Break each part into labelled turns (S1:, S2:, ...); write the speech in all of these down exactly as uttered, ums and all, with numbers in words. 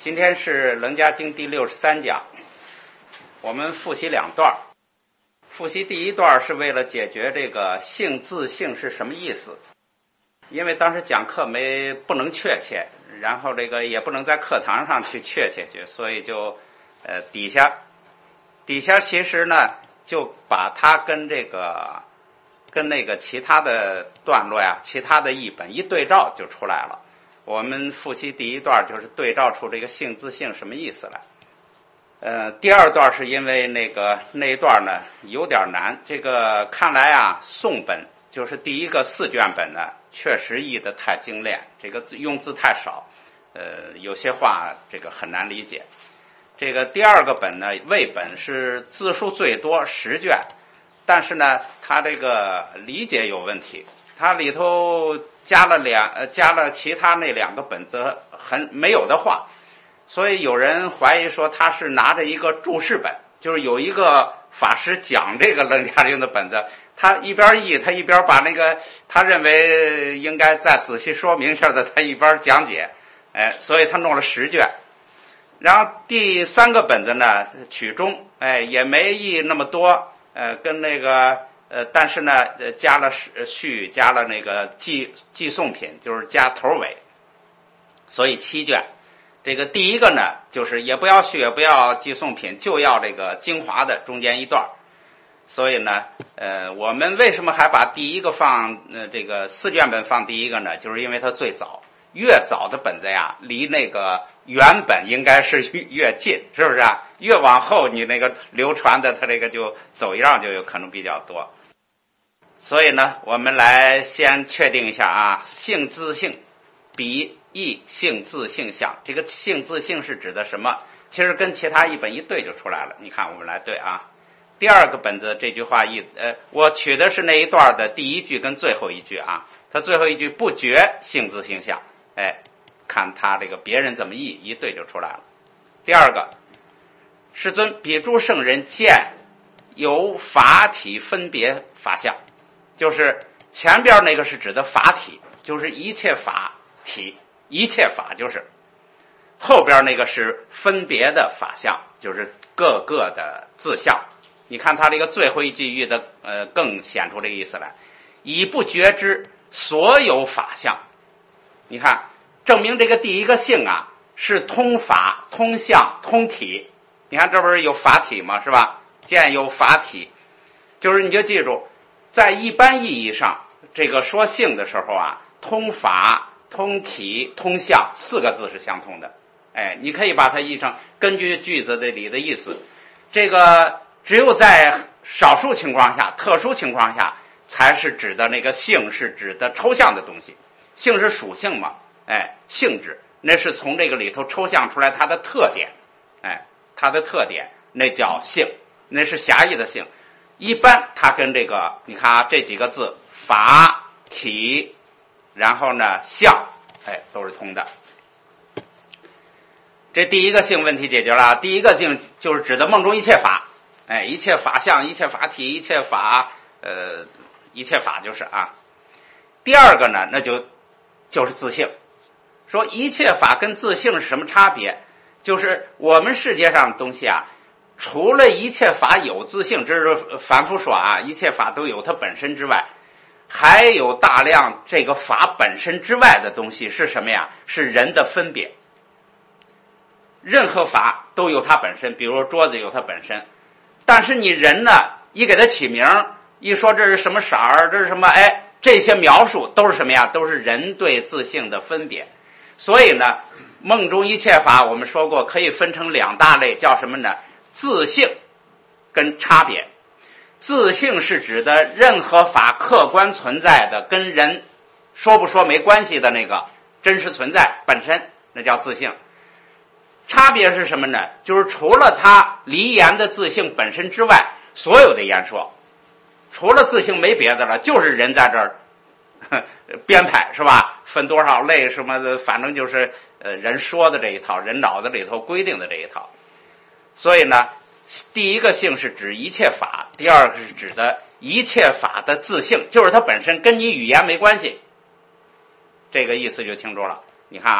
S1: 今天是《楞伽经》第六十三讲，我们复习两段。复习第一段是为了解决这个性自性是什么意思，因为当时讲课没不能确切，然后这个也不能在课堂上去确切去，所以就呃底下底下其实呢就把它跟这个跟那个其他的段落呀、其他的译本一对照就出来了。我们复习第一段就是对照出这个性自性什么意思来。呃，第二段是因为那个那一段呢有点难，这个看来啊宋本就是第一个四卷本呢确实译得太精炼，这个用字太少，呃，有些话这个很难理解。这个第二个本呢魏本是字数最多十卷，但是呢它这个理解有问题，它里头加了两呃加了其他那两个本子很没有的话，所以有人怀疑说他是拿着一个注释本，就是有一个法师讲这个楞伽经的本子，他一边译他一边把那个他认为应该再仔细说明一下的他一边讲解，哎，所以他弄了十卷。然后第三个本子呢曲中，哎，也没译那么多，呃，跟那个呃，但是呢，呃，加了序，加了那个寄寄送品，就是加头尾，所以七卷。这个第一个呢，就是也不要序，也不要寄送品，就要这个精华的中间一段。所以呢，呃，我们为什么还把第一个放呃这个四卷本放第一个呢？就是因为它最早，越早的本子呀，离那个原本应该是越近，是不是啊？越往后你那个流传的，它这个就走样就有可能比较多。所以呢，我们来先确定一下啊，性自性比译性自性相，这个性自性是指的什么？其实跟其他译本一对就出来了。你看，我们来对啊。第二个本子这句话译，呃，我取的是那一段的第一句跟最后一句啊。它最后一句不觉性自性相，哎，看他这个别人怎么译，一对就出来了。第二个，世尊，彼诸圣人见由法体分别法相，就是前边那个是指的法体，就是一切法体，一切法就是后边那个是分别的法相，就是各个的自相。你看他这个最后一句译的呃更显出这个意思来，以不觉知所有法相。你看证明这个第一个性啊是通法通相通体，你看这不是有法体吗？是吧？见有法体，就是你就记住，在一般意义上这个说性的时候啊，通法通体通相四个字是相通的。哎，你可以把它译成根据句子的里的意思，这个只有在少数情况下特殊情况下才是指的那个性是指的抽象的东西，性是属性嘛，哎，性质那是从这个里头抽象出来它的特点，哎，它的特点那叫性，那是狭义的性。一般它跟这个你看啊这几个字法体然后呢相，哎，都是通的。这第一个性问题解决了，第一个性就是指的梦中一切法，哎，一切法相，一切法体，一切法呃一切法就是啊。第二个呢那就就是自性，说一切法跟自性是什么差别？就是我们世界上的东西啊，除了一切法有自性，这是凡夫说啊，一切法都有它本身之外，还有大量这个法本身之外的东西是什么呀？是人的分别。任何法都有它本身，比如说桌子有它本身，但是你人呢，一给它起名，一说这是什么色儿，这是什么，哎，这些描述都是什么呀？都是人对自性的分别。所以呢，梦中一切法我们说过可以分成两大类，叫什么呢？自性跟差别。自性是指的任何法客观存在的，跟人说不说没关系的那个真实存在本身，那叫自性。差别是什么呢？就是除了它离言的自性本身之外，所有的言说除了自性没别的了，就是人在这儿编排，是吧？分多少类什么的，反正就是呃人说的这一套，人脑子里头规定的这一套。所以呢，第一个性是指一切法，第二个是指的一切法的自性，就是它本身跟你语言没关系，这个意思就清楚了。你看啊，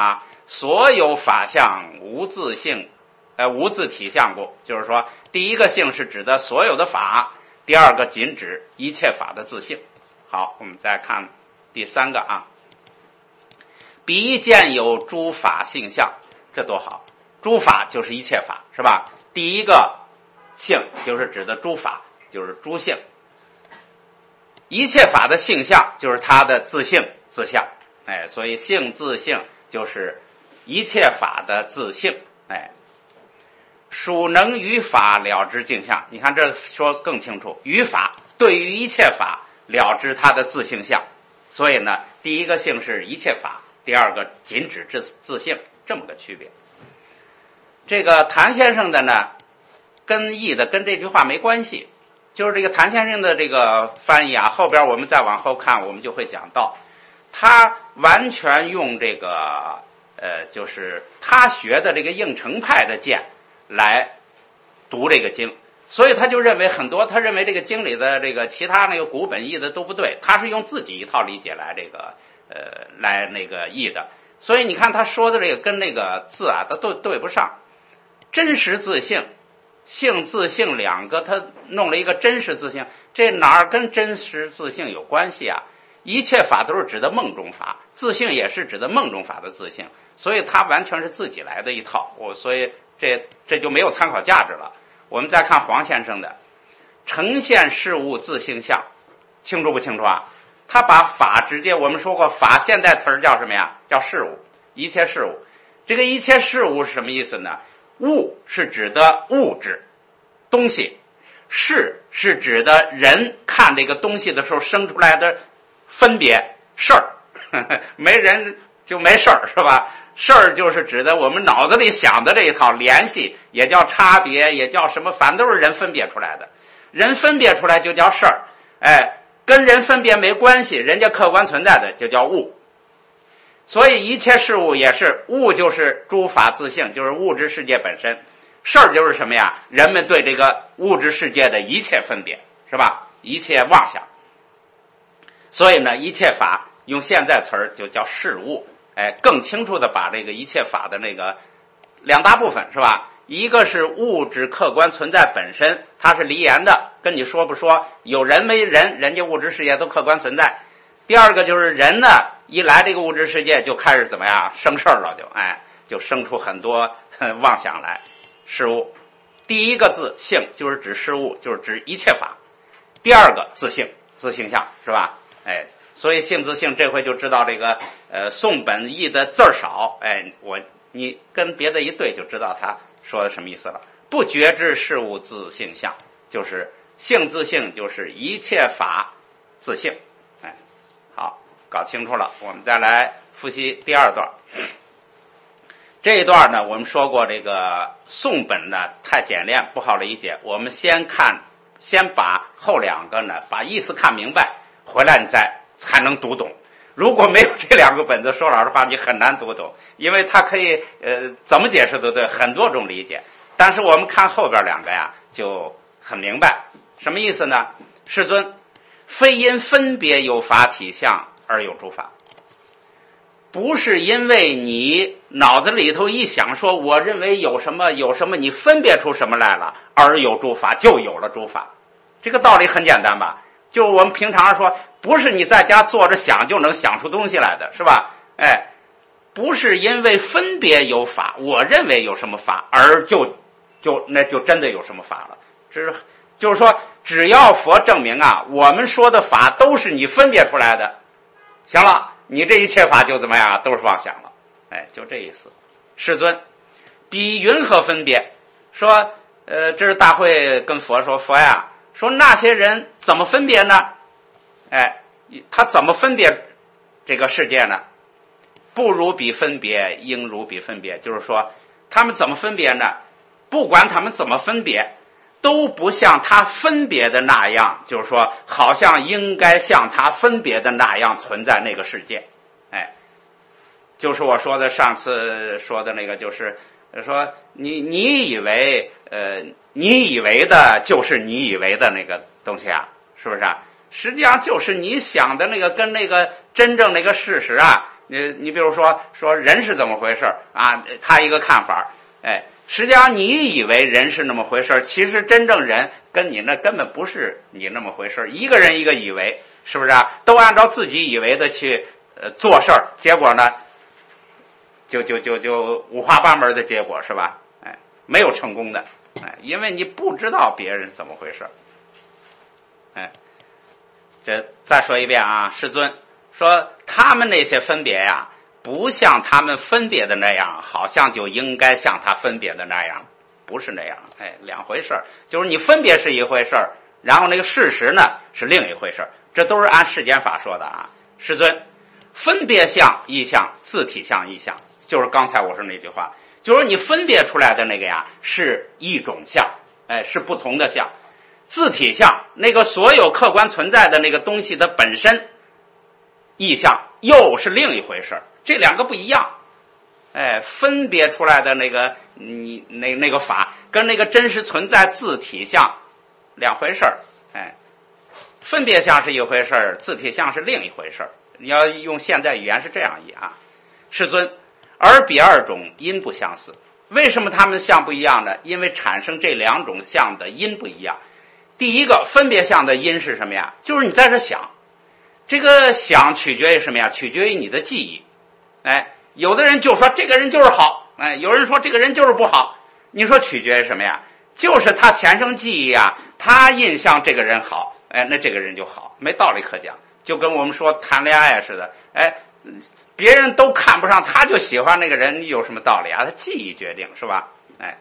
S1: 所有法相无自性，呃，无自体相故。就是说，第一个性是指的所有的法，第二个仅指一切法的自性。好，我们再看第三个啊，彼见有诸法性相，这多好！诸法就是一切法，是吧？第一个性就是指的诸法，就是诸性。一切法的性相就是它的自性自相，哎，所以性自性就是一切法的自性，哎，属能于法了知镜相。你看这说更清楚，于法对于一切法了知它的自性相，所以呢，第一个性是一切法，第二个仅指自自性，这么个区别。这个谭先生的呢，跟译的跟这句话没关系。就是这个谭先生的这个翻译啊，后边我们再往后看，我们就会讲到，他完全用这个呃，就是他学的这个应成派的见来读这个经，所以他就认为很多，他认为这个经里的这个其他那个古本译的都不对，他是用自己一套理解来这个呃来那个译的，所以你看他说的这个跟那个字啊，他都对不上，真实自性。性自性两个，他弄了一个真实自性，这哪儿跟真实自性有关系啊？一切法都是指的梦中法，自性也是指的梦中法的自性，所以它完全是自己来的一套，我所以这这就没有参考价值了。我们再看黄先生的呈现事物自性相，清楚不清楚啊？他把法直接，我们说过法现代词儿叫什么呀？叫事物，一切事物。这个一切事物是什么意思呢？物是指的物质东西，事是指的人看这个东西的时候生出来的分别事儿，没人就没事儿，是吧？事儿就是指的我们脑子里想的这一套联系，也叫差别，也叫什么，反正都是人分别出来的。人分别出来就叫事儿，哎，跟人分别没关系，人家客观存在的就叫物。所以一切事物也是，物就是诸法自性，就是物质世界本身，事儿就是什么呀？人们对这个物质世界的一切分别，是吧？一切妄想。所以呢，一切法用现在词儿就叫事物，哎，更清楚的把这个一切法的那个两大部分，是吧？一个是物质客观存在本身，它是离言的，跟你说不说，有人没人，人家物质世界都客观存在。第二个就是人呢，一来这个物质世界就开始怎么样生事儿了，就哎就生出很多妄想来。事物第一个字性就是指事物，就是指一切法。第二个自性，自性相，是吧？哎，所以性自性这回就知道这个呃宋本义的字儿少，哎，我你跟别的一对就知道他说的什么意思了。不觉知事物自性相，就是性自性就是一切法自性。哎，好，搞清楚了，我们再来复习第二段。这一段呢，我们说过这个宋本呢太简练不好理解，我们先看先把后两个呢把意思看明白，回来你再才能读懂。如果没有这两个本子，说老实话你很难读懂，因为它可以呃怎么解释都对，很多种理解。但是我们看后边两个呀就很明白，什么意思呢？世尊，非因分别有法体相而有诸法，不是因为你脑子里头一想说我认为有什么有什么，你分别出什么来了而有诸法，就有了诸法。这个道理很简单吧？就我们平常说，不是你在家坐着想就能想出东西来的，是吧？哎，不是因为分别有法，我认为有什么法，而就就那就真的有什么法了。这是就是说，只要佛证明啊，我们说的法都是你分别出来的，行了，你这一切法就怎么样，都是妄想了。哎，就这意思。世尊，彼云何分别？说，呃，这是大会跟佛说，佛呀，说那些人怎么分别呢？哎，他怎么分别这个世界呢？不如彼分别，应如彼分别。就是说，他们怎么分别呢？不管他们怎么分别，都不像他分别的那样，就是说，好像应该像他分别的那样存在那个世界。哎，就是我说的上次说的那个，就是说你你以为呃你以为的就是你以为的那个东西啊，是不是啊？实际上就是你想的那个跟那个真正那个事实啊， 你你比如说说人是怎么回事啊？他一个看法，哎，实际上你以为人是那么回事，其实真正人跟你那根本不是你那么回事，一个人一个以为，是不是啊？都按照自己以为的去呃做事儿，结果呢，就就就就五花八门的结果，是吧？哎，没有成功的，哎，因为你不知道别人是怎么回事，哎，这再说一遍啊，师尊说他们那些分别呀，不像他们分别的那样，好像就应该像他分别的那样，不是那样，哎，两回事儿。就是你分别是一回事儿，然后那个事实呢是另一回事儿，这都是按世间法说的啊。师尊，分别相异相，自体相异相，就是刚才我说那句话，就是你分别出来的那个呀是一种相，哎，是不同的相。自体相，那个所有客观存在的那个东西的本身异相又是另一回事，这两个不一样。哎，分别出来的那个你那那个法跟那个真实存在自体相两回事。哎，分别相是一回事，自体相是另一回事。你要用现代语言是这样译啊。世尊，而彼二种因不相似，为什么他们相不一样呢？因为产生这两种相的因不一样。第一个分别相的因是什么呀？就是你在这想，这个想取决于什么呀？取决于你的记忆。哎，有的人就说这个人就是好，哎，有人说这个人就是不好。你说取决于什么呀？就是他前生记忆啊，他印象这个人好，哎，那这个人就好，没道理可讲。就跟我们说谈恋爱似的，哎，别人都看不上，他就喜欢那个人，有什么道理啊？他记忆决定，是吧？哎。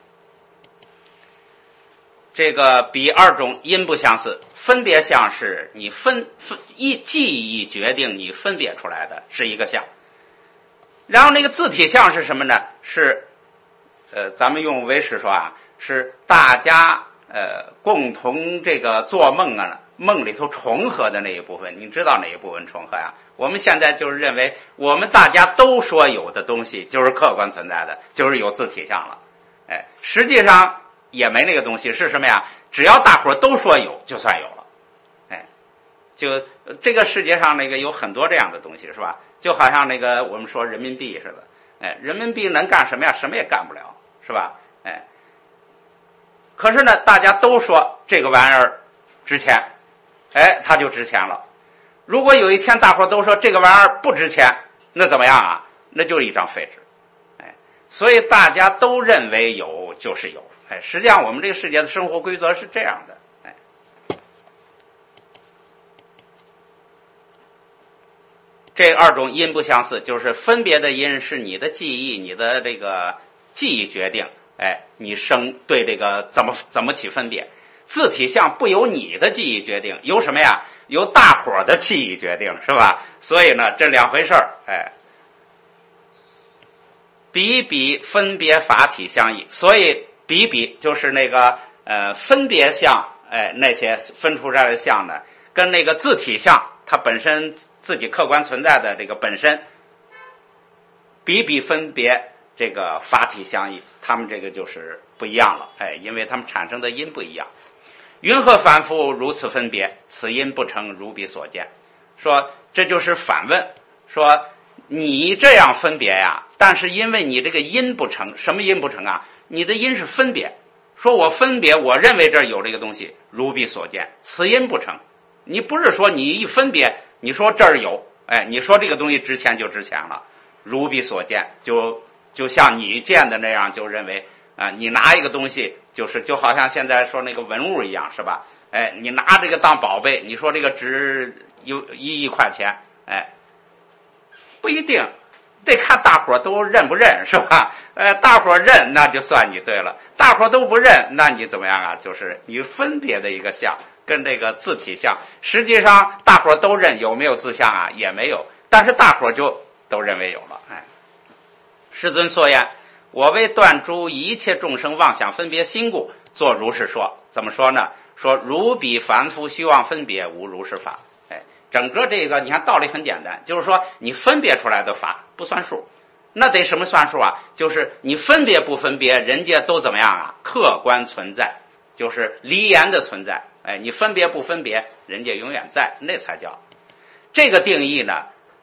S1: 这个比二种因不相似，分别相是你分分一记忆决定你分别出来的是一个相，然后那个自体相是什么呢？是呃，咱们用唯识说啊，是大家呃共同这个做梦啊，梦里头重合的那一部分。你知道哪一部分重合呀？我们现在就是认为我们大家都说有的东西就是客观存在的，就是有自体相了。哎，实际上也没那个东西，是什么呀？只要大伙都说有，就算有了。哎，就这个世界上那个有很多这样的东西，是吧？就好像那个我们说人民币似的，哎，人民币能干什么呀？什么也干不了，是吧？哎，可是呢，大家都说这个玩意儿值钱，哎，它就值钱了。如果有一天大伙都说这个玩意儿不值钱，那怎么样啊？那就是一张废纸。哎，所以大家都认为有就是有。哎，实际上我们这个世界的生活规则是这样的。哎，这二种因不相似，就是分别的因是你的记忆，你的这个记忆决定。哎，你生对这个怎么怎么起分别。自体相不由你的记忆决定，由什么呀？由大伙的记忆决定，是吧？所以呢，这两回事儿。哎，比比分别法体相异，所以比比就是那个呃分别相，哎，那些分出来的相呢，跟那个自体相，它本身自己客观存在的这个本身，比比分别这个法体相异，他们这个就是不一样了，哎，因为他们产生的因不一样。云何反复如此分别？此因不成，如彼所见。说这就是反问，说你这样分别呀，但是因为你这个因不成，什么因不成啊？你的因是分别，说我分别，我认为这儿有这个东西，如彼所见，此因不成。你不是说你一分别，你说这儿有，哎，你说这个东西值钱就值钱了，如彼所见，就就像你见的那样，就认为啊、呃，你拿一个东西，就是就好像现在说那个文物一样，是吧？哎，你拿这个当宝贝，你说这个值有一亿块钱，哎，不一定。得看大伙都认不认，是吧？呃，大伙认那就算你对了，大伙都不认，那你怎么样啊？就是你分别的一个相跟这个自体相，实际上大伙都认，有没有自相啊？也没有，但是大伙就都认为有了。哎，世尊所言，我为断诸一切众生妄想分别心故，作如是说。怎么说呢？说如彼凡夫虚妄分别，无如是法。整个这个你看道理很简单，就是说你分别出来的法不算数，那得什么算数啊？就是你分别不分别，人家都怎么样啊？客观存在，就是离言的存在。哎，你分别不分别，人家永远在，那才叫这个定义呢。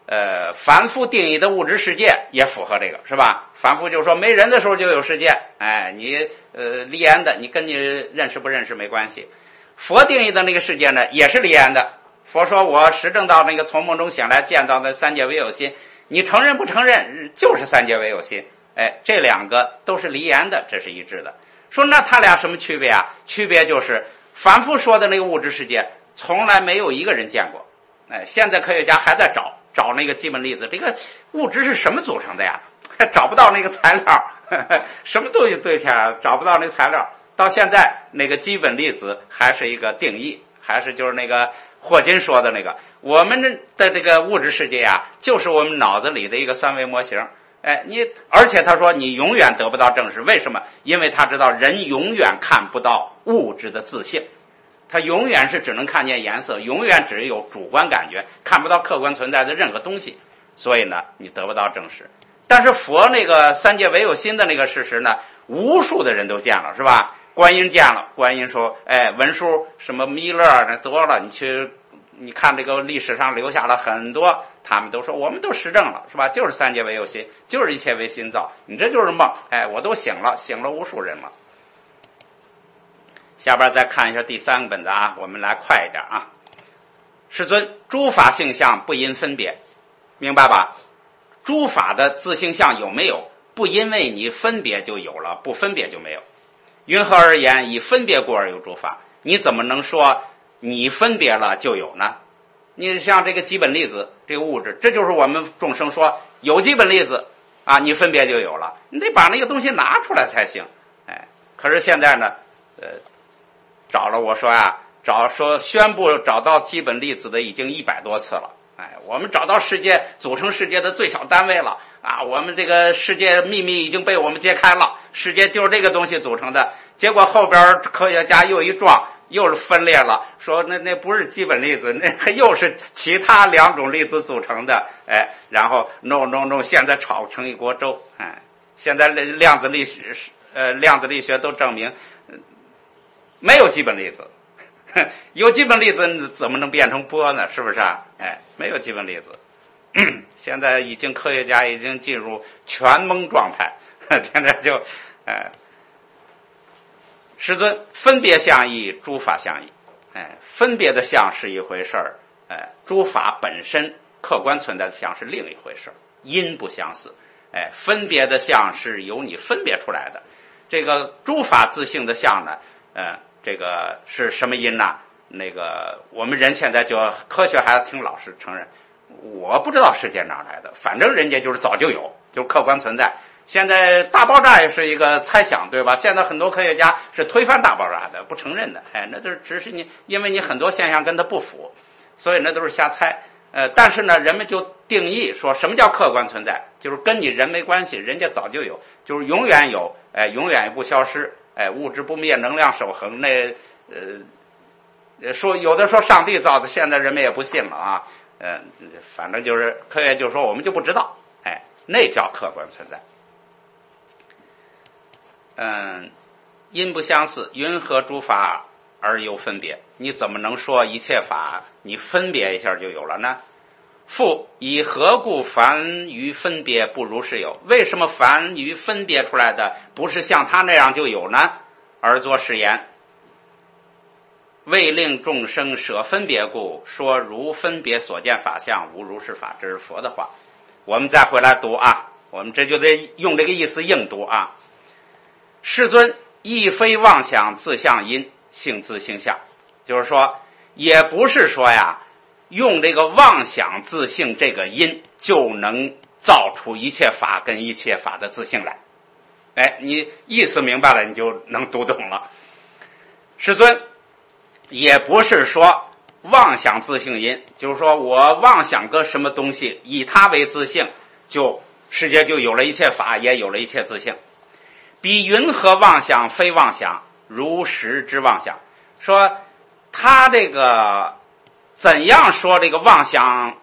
S1: 呃，凡夫定义的物质世界也符合这个，是吧？凡夫就是说没人的时候就有世界，哎，你呃离言的，你跟你认识不认识没关系。佛定义的那个世界呢，也是离言的。佛说我实证到那个从梦中醒来见到的三界唯有心，你承认不承认就是三界唯有心，哎，这两个都是离言的，这是一致的。说那他俩什么区别啊？区别就是凡夫说的那个物质世界从来没有一个人见过，哎，现在科学家还在找找那个基本粒子，这个物质是什么组成的呀？还找不到那个材料，呵呵，什么东西最强？找不到那材料。到现在那个基本粒子还是一个定义，还是就是那个霍金说的那个，我们的这个物质世界啊，就是我们脑子里的一个三维模型。哎，你而且他说你永远得不到证实，为什么？因为他知道人永远看不到物质的自性，他永远是只能看见颜色，永远只有主观感觉，看不到客观存在的任何东西，所以呢，你得不到证实。但是佛那个三界唯有心的那个事实呢，无数的人都见了，是吧？观音见了，观音说，哎，文殊什么弥勒那多了，你去你看这个历史上留下了很多，他们都说我们都实证了，是吧？就是三界唯有心，就是一切为心造，你这就是梦，哎，我都醒了，醒了无数人了。下边再看一下第三个本子啊，我们来快一点啊。世尊，诸法性相不因分别，明白吧？诸法的自性相有没有？不因为你分别就有了，不分别就没有。云何而言？以分别故而有诸法。你怎么能说你分别了就有呢？你像这个基本粒子，这个物质，这就是我们众生说有基本粒子啊，你分别就有了，你得把那个东西拿出来才行。哎，可是现在呢，呃，找了我说啊，找说宣布找到基本粒子的已经一百多次了。哎，我们找到世界组成世界的最小单位了啊！我们这个世界秘密已经被我们揭开了，世界就是这个东西组成的。结果后边科学家又一撞，又是分裂了，说那那不是基本粒子，那又是其他两种粒子组成的。哎，然后弄弄弄，现在吵成一锅粥。哎，现在量子力学呃量子力学都证明，没有基本粒子。有基本粒子怎么能变成波呢？是不是啊？哎，没有基本粒子。现在已经科学家已经进入全懵状态，现在就，哎，世尊，分别相异，诸法相异。哎，分别的相是一回事儿，哎，诸法本身客观存在的相是另一回事儿，因不相似。哎，分别的相是由你分别出来的，这个诸法自性的相呢，呃。这个是什么因呢？那个我们人现在就科学还要听老师承认，我不知道世界哪来的，反正人家就是早就有，就是客观存在。现在大爆炸也是一个猜想，对吧？现在很多科学家是推翻大爆炸的，不承认的。哎，那都是只是你，因为你很多现象跟它不符，所以那都是瞎猜。呃，但是呢，人们就定义说什么叫客观存在，就是跟你人没关系，人家早就有，就是永远有，哎，永远也不消失。哎，物质不灭，能量守恒。那呃，说有的说上帝造的，现在人们也不信了啊。嗯、呃，反正就是科学就说我们就不知道。哎，那叫客观存在。嗯，因不相似，云何诸法而有分别？你怎么能说一切法你分别一下就有了呢？复以何故凡于分别不如是有？为什么凡于分别出来的不是像他那样就有呢？而作是言，为令众生舍分别故，说如分别所见法相，无如是法。这是佛的话。我们再回来读啊，我们这就得用这个意思硬读啊。世尊，亦非妄想自相因，性自性相，就是说，也不是说呀。用这个妄想自性这个因就能造出一切法跟一切法的自性来。哎，你意思明白了，你就能读懂了。世尊，也不是说妄想自性因，就是说我妄想个什么东西，以它为自性，就世界就有了一切法，也有了一切自性。彼云何妄想非妄想，如实之妄想。说他这个怎样说这个妄想？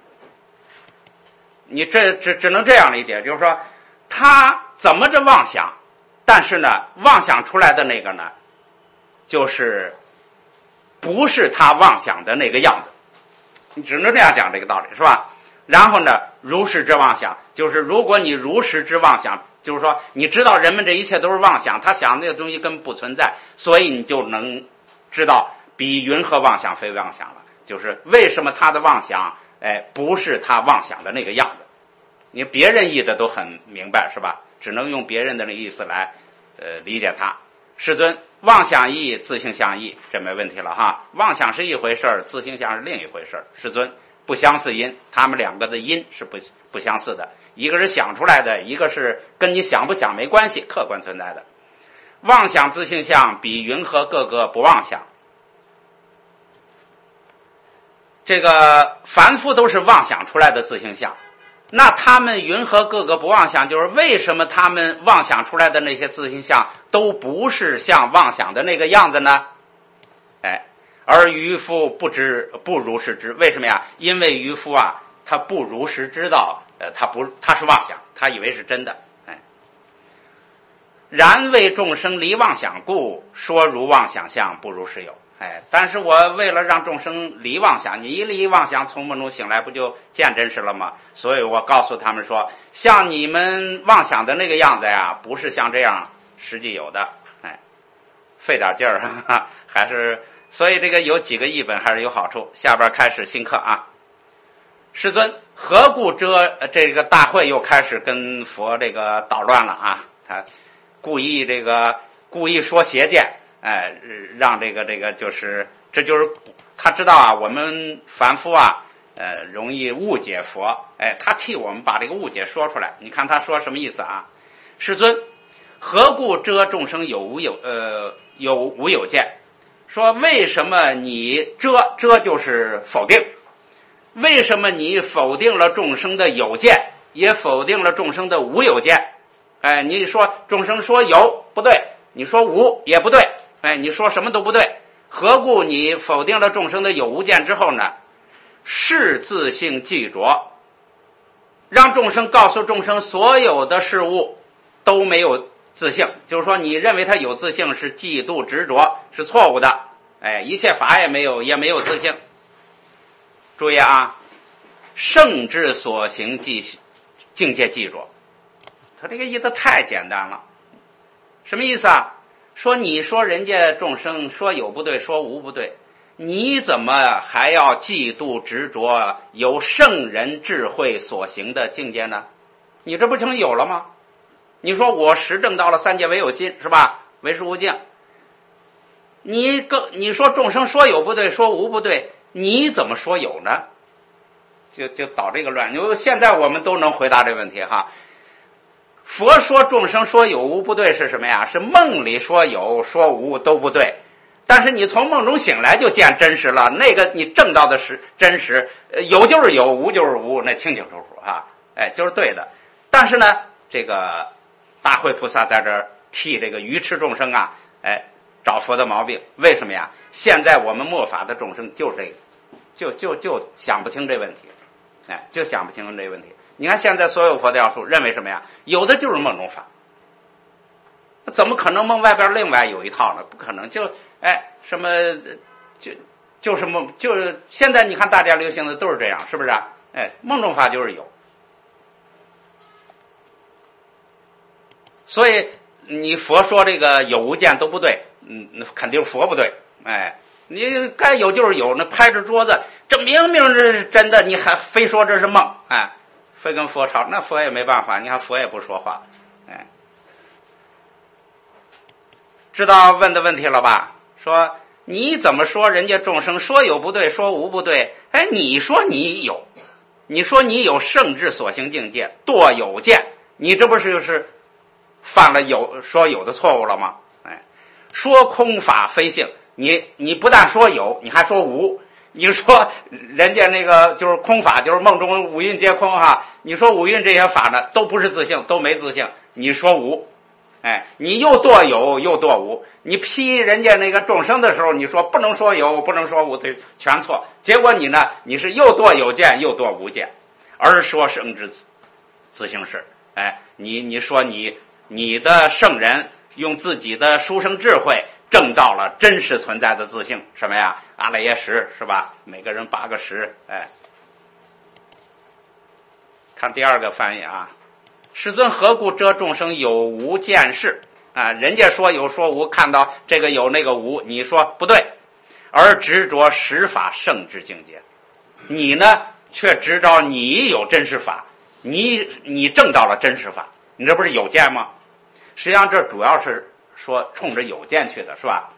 S1: 你这只只能这样理解，就是说他怎么着妄想，但是呢，妄想出来的那个呢，就是不是他妄想的那个样子。你只能这样讲这个道理，是吧？ 然后呢，如实之妄想，就是如果你如实之妄想，就是说你知道人们这一切都是妄想，他想那个东西根本不存在，所以你就能知道比云何妄想非妄想了。就是为什么他的妄想，哎，不是他妄想的那个样子。你别人译的都很明白，是吧？只能用别人的那个意思来，呃，理解它。世尊，妄想异，自性相异，这没问题了哈。妄想是一回事儿，自性相是另一回事儿。世尊，不相似因，他们两个的因是不不相似的，一个是想出来的，一个是跟你想不想没关系，客观存在的。妄想自性相，比云何各个不妄想？这个凡夫都是妄想出来的自性相，那他们云何各个不妄想？就是为什么他们妄想出来的那些自性相都不是像妄想的那个样子呢？哎，而渔夫不知不如实知，为什么呀？因为渔夫啊，他不如实知道，呃，他不他是妄想，他以为是真的。哎，然为众生离妄想故，说如妄想相，不如实有。哎，但是我为了让众生离妄想，你一离妄想，从梦中醒来，不就见真实了吗？所以我告诉他们说，像你们妄想的那个样子呀，不是像这样实际有的。哎，费点劲儿哈哈，还是所以这个有几个译本还是有好处。下边开始新课啊。世尊，何故遮这个大会又开始跟佛这个捣乱了啊？他故意这个故意说邪见。哎，让这个这个就是，这就是他知道啊，我们凡夫啊，呃，容易误解佛。哎，他替我们把这个误解说出来。你看他说什么意思啊？世尊，何故遮众生有无有呃有无有见？说为什么你遮遮就是否定？为什么你否定了众生的有见，也否定了众生的无有见？哎，你说众生说有不对，你说无也不对。哎，你说什么都不对，何故你否定了众生的有无见之后呢？是自性寂着，让众生告诉众生所有的事物都没有自性，就是说你认为他有自性是嫉妒执着，是错误的。哎，一切法也没有，也没有自性。注意啊，圣智所行即境界寂着，他这个意思太简单了。什么意思啊？说你说人家众生说有不对，说无不对，你怎么还要嫉妒执着由圣人智慧所行的境界呢？你这不成有了吗？你说我实证到了三界唯有心，是吧？唯识无境。你更你说众生说有不对，说无不对，你怎么说有呢？就就捣这个乱。因为现在我们都能回答这个问题哈。佛说众生说有无不对是什么呀？是梦里说有说无都不对，但是你从梦中醒来就见真实了，那个你证到的是真实，有就是有，无就是无，那清清楚楚啊，哎，就是对的。但是呢，这个大慧菩萨在这儿替这个愚痴众生啊，哎，找佛的毛病。为什么呀？现在我们末法的众生就是这个，就就就想不清这问题，哎，就想不清这问题。你看现在所有佛教书认为什么呀？有的就是梦中法，怎么可能梦外边另外有一套呢？不可能，就哎什么就就是梦，就是现在你看大家流行的都是这样，是不是啊？哎，梦中法就是有，所以你佛说这个有无见都不对，嗯，肯定佛不对，哎，你该有就是有，那拍着桌子，这明明是真的，你还非说这是梦，哎。非跟佛吵，那佛也没办法，你看佛也不说话，哎，知道问的问题了吧？说你怎么说人家众生说有不对，说无不对，哎，你说你有，你说你有圣智所行境界，堕有见，你这不是就是犯了有说有的错误了吗？哎，说空法非性，你你不但说有，你还说无。你说人家那个就是空法，就是梦中五蕴皆空哈。你说五蕴这些法呢，都不是自性，都没自性。你说无，哎，你又堕有又堕无。你批人家那个众生的时候，你说不能说有，不能说无，对，全错。结果你呢，你是又堕有见，又堕无见，而说圣智自性是。哎，你你说你你的圣人用自己的殊胜智慧证到了真实存在的自性，什么呀？阿赖耶识是吧？每个人八个识，哎， 看第二个翻译啊，世尊何故遮众生有无见识啊？人家说有说无，看到这个有那个无，你说不对，而执着实法圣智境界。你呢，却执着你有真实法，你你证到了真实法，你这不是有见吗？实际上这主要是说冲着有见去的，是吧？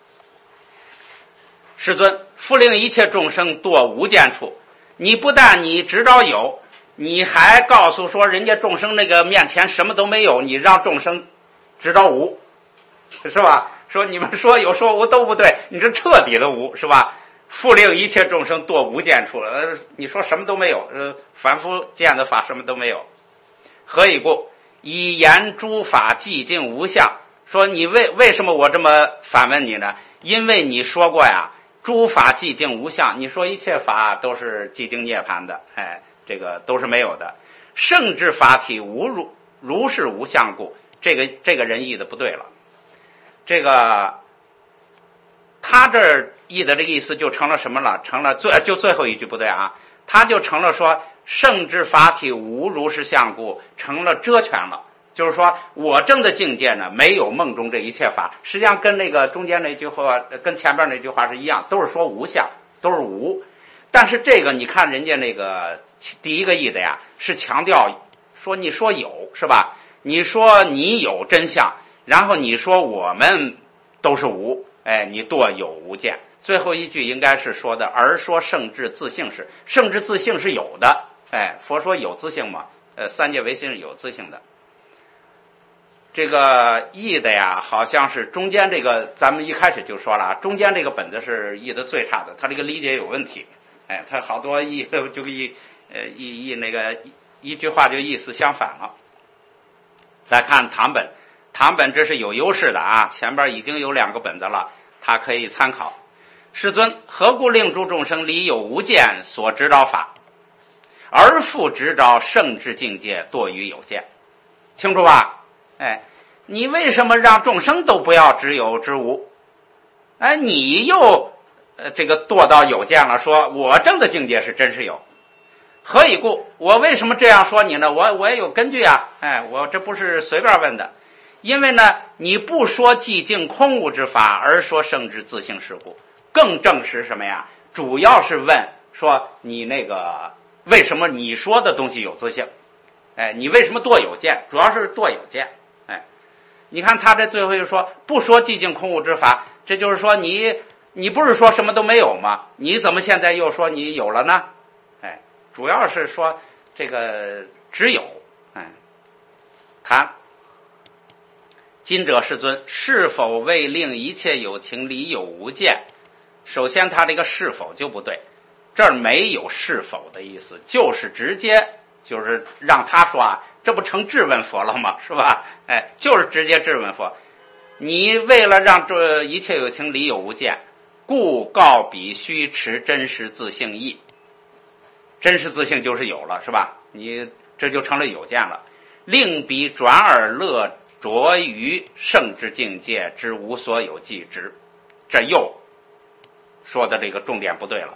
S1: 世尊，复令一切众生堕无见处。你不但你执着有，你还告诉说人家众生那个面前什么都没有，你让众生执着无，是吧？说你们说有说无都不对，你这彻底的无，是吧？复令一切众生堕无见处，呃，你说什么都没有，呃，凡夫见的法什么都没有。何以故？以言诸法寂静无相。说你为为什么我这么反问你呢？因为你说过呀，诸法寂静无相，你说一切法都是寂静涅槃的，哎，这个都是没有的。圣智法体无如如是无相故，这个这个人译的不对了。这个他这儿译的这个意思就成了什么了？成了最就最后一句不对啊，他就成了说圣智法体无如是相故，成了遮权了。就是说我证的境界呢，没有梦中这一切法，实际上跟那个中间那句话，跟前边那句话是一样，都是说无相，都是无。但是这个你看人家那个第一个译的呀，是强调说你说有，是吧？你说你有真相，然后你说我们都是无，哎，你堕有无见。最后一句应该是说的，而说圣智自性是，圣智自性是有的，哎，佛说有自性嘛，呃，三界唯心是有自性的。这个译的呀，好像是中间这个，咱们一开始就说了啊，中间这个本子是译的最差的，他这个理解有问题，哎，他好多译就译呃译译那个一一句话就意思相反了。再看唐本，唐本这是有优势的啊，前边已经有两个本子了，他可以参考。世尊，何故令诸众生离有无见所执着法，而复执着圣智境界堕于有见？清楚吧？哎，你为什么让众生都不要知有知无？哎，你又呃这个堕到有见了，说我证的境界是真是有。何以故？我为什么这样说你呢？我我也有根据啊，哎，我这不是随便问的。因为呢，你不说寂静空无之法，而说圣智自性是故，更证实什么呀？主要是问说你那个为什么你说的东西有自性？哎，你为什么堕有见？主要是堕有见。哎，你看他这最后又说不说寂静空无之法，这就是说你你不是说什么都没有吗？你怎么现在又说你有了呢？哎，主要是说这个只有。哎，看今者世尊是否为令一切有情离有无见？首先他这个是否就不对，这儿没有是否的意思，就是直接就是让他说啊，这不成质问佛了吗？是吧？哎，就是直接质问佛。你为了让这一切有情离有无见，故告彼须持真实自性义。真实自性就是有了，是吧？你这就成了有见了。令彼转而乐着于圣之境界之无所有即之。这又说的这个重点不对了。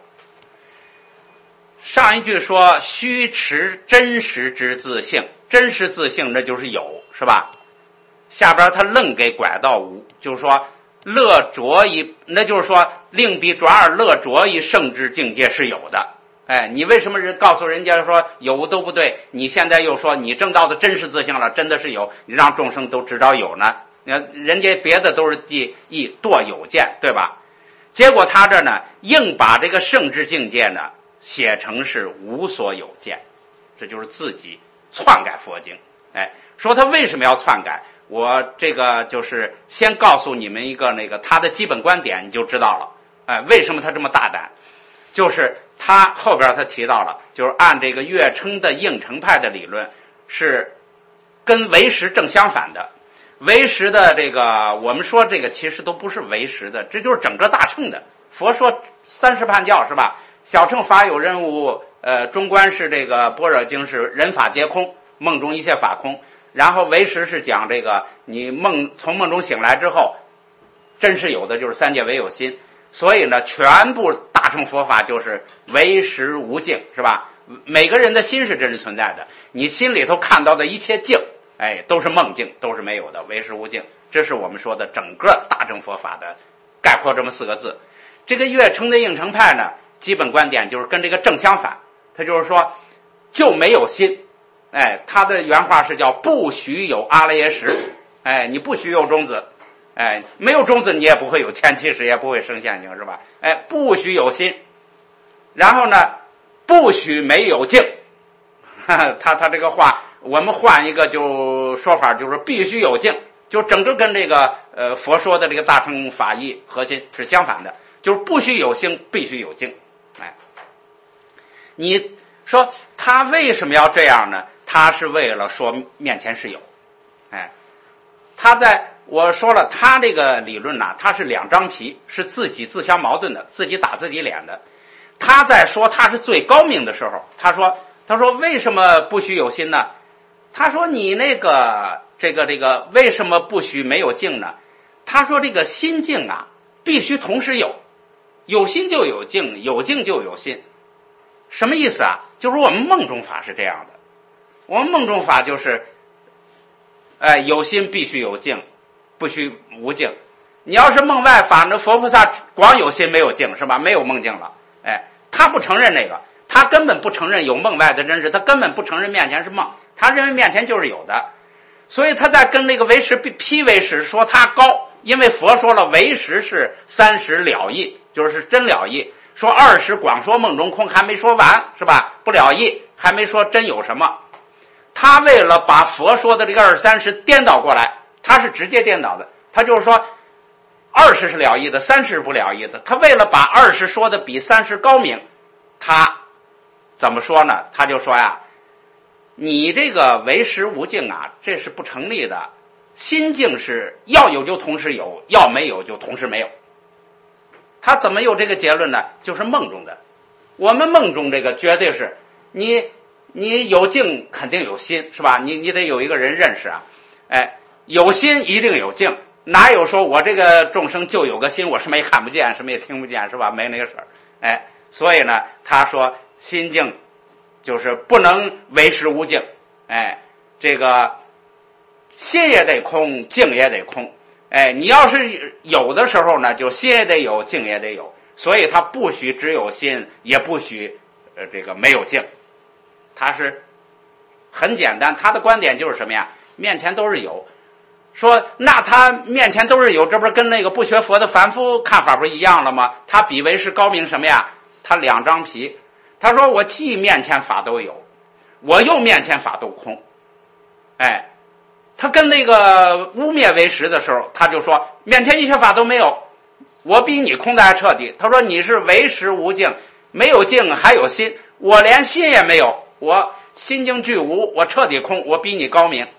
S1: 上一句说须持真实之自性，真实自性那就是有，是吧？下边他愣给拐到无，就是说乐着于，那就是说令彼转而乐着于圣之境界是有的。哎，你为什么人告诉人家说有都不对，你现在又说你证到的真实自性了，真的是有，你让众生都知道有呢？人家别的都是记忆堕有见，对吧？结果他这呢硬把这个圣之境界呢写成是无所有见，这就是自己篡改佛经。哎，说他为什么要篡改，我这个就是先告诉你们一个那个他的基本观点，你就知道了。哎，为什么他这么大胆？就是他后边他提到了，就是按这个月称的应成派的理论是跟唯识正相反的。唯识的这个我们说这个其实都不是唯识的，这就是整个大乘的。佛说三十判教，是吧？小乘法有任务，呃，中观是这个般若经是人法皆空，梦中一切法空。然后唯识是讲这个你梦从梦中醒来之后，真是有的就是三界唯有心。所以呢，全部大乘佛法就是唯识无境，是吧？ 每个人的心是真实存在的，你心里头看到的一切境，哎，都是梦境，都是没有的，唯实无境。这是我们说的整个大乘佛法的概括，这么四个字。这个月称的应成派呢，基本观点就是跟这个正相反，他就是说就没有心。哎，他的原话是叫不许有阿赖耶识。哎，你不许有种子，哎，没有种子你也不会有前七识，也不会生现行，是吧？哎，不许有心。然后呢，不许没有境。他他这个话，我们换一个就说法，就是必须有境，就整个跟这个呃佛说的这个大乘法义核心是相反的，就是不许有心，必须有境。哎，你说他为什么要这样呢？他是为了说面前是有。哎，他在我说了，他这个理论呢，他是两张皮，是自己自相矛盾的，自己打自己脸的。他在说他是最高明的时候，他说他说为什么不许有心呢？他说你那个这个这个为什么不许没有境呢？他说这个心境啊必须同时有，有心就有境，有境就有心。什么意思啊？就是我们梦中法是这样的，我们梦中法就是哎，有心必须有境，不许无境。你要是梦外法，那佛菩萨光有心没有境，是吧？没有梦境了。哎，他不承认那个，他根本不承认有梦外的真实，他根本不承认面前是梦，他认为面前就是有的。所以他在跟那个唯识批唯识说他高，因为佛说了唯识是三识了义，就是真了义。说二识广说梦中空还没说完，是吧？不了义，还没说真有什么。他为了把佛说的这个二三十颠倒过来，他是直接颠倒的。他就是说二十是了义的，三十是不了义的。他为了把二十说的比三十高明，他怎么说呢？他就说呀，你这个唯识无境啊，这是不成立的。心境是要有就同时有，要没有就同时没有。他怎么有这个结论呢？就是梦中的。我们梦中这个绝对是你你有境肯定有心，是吧？你你得有一个人认识啊。哎，有心一定有境，哪有说我这个众生就有个心，我什么也看不见，什么也听不见，是吧？没那个事儿。哎，所以呢，他说心境就是不能唯识无境。哎，这个心也得空，境也得空。哎，你要是有的时候呢，就心也得有，境也得有。所以他不许只有心，也不许呃这个没有境。他是很简单，他的观点就是什么呀？面前都是有。说那他面前都是有，这不是跟那个不学佛的凡夫看法不是一样了吗？他比唯识高明什么呀？他两张皮。他说我既面前法都有，我又面前法都空。哎，他跟那个污蔑唯识的时候，他就说面前一切法都没有，我比你空的还彻底。他说你是唯识无境，没有境还有心，我连心也没有，我心境具无，我彻底空，我比你高明。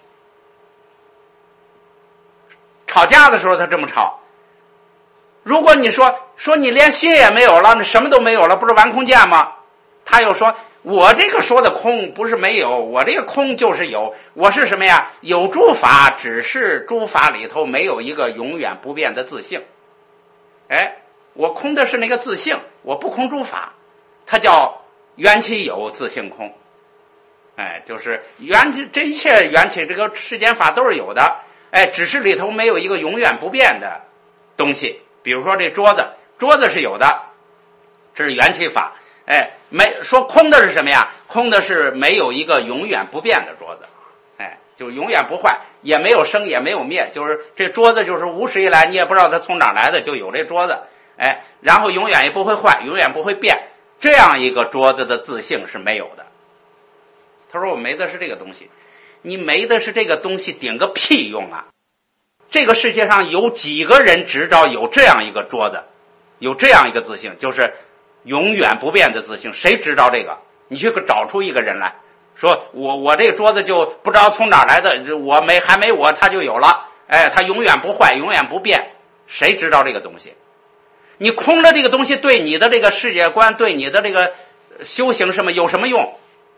S1: 吵架的时候他这么吵。如果你说说你连心也没有了，你什么都没有了，不是玩空见吗？他又说我这个说的空不是没有，我这个空就是有，我是什么呀？有诸法，只是诸法里头没有一个永远不变的自性。哎，我空的是那个自性，我不空诸法，它叫缘起有，自性空。哎，就是缘起，这一切缘起，这个世间法都是有的。哎，只是里头没有一个永远不变的东西。比如说这桌子，桌子是有的，这是缘起法。哎，没说空的是什么呀？空的是没有一个永远不变的桌子。哎，就永远不坏，也没有生，也没有灭，就是这桌子就是无始以来你也不知道它从哪来的，就有这桌子。哎，然后永远也不会坏，永远不会变，这样一个桌子的自性是没有的。他说我没的是这个东西。你没的是这个东西，顶个屁用啊！这个世界上有几个人知道有这样一个桌子，有这样一个自性，就是永远不变的自性，谁知道这个？你去找出一个人来说，我我这个桌子就不知道从哪来的，我没还没我他就有了。哎，他永远不坏，永远不变，谁知道这个东西？你空了这个东西，对你的这个世界观，对你的这个修行什么有什么用？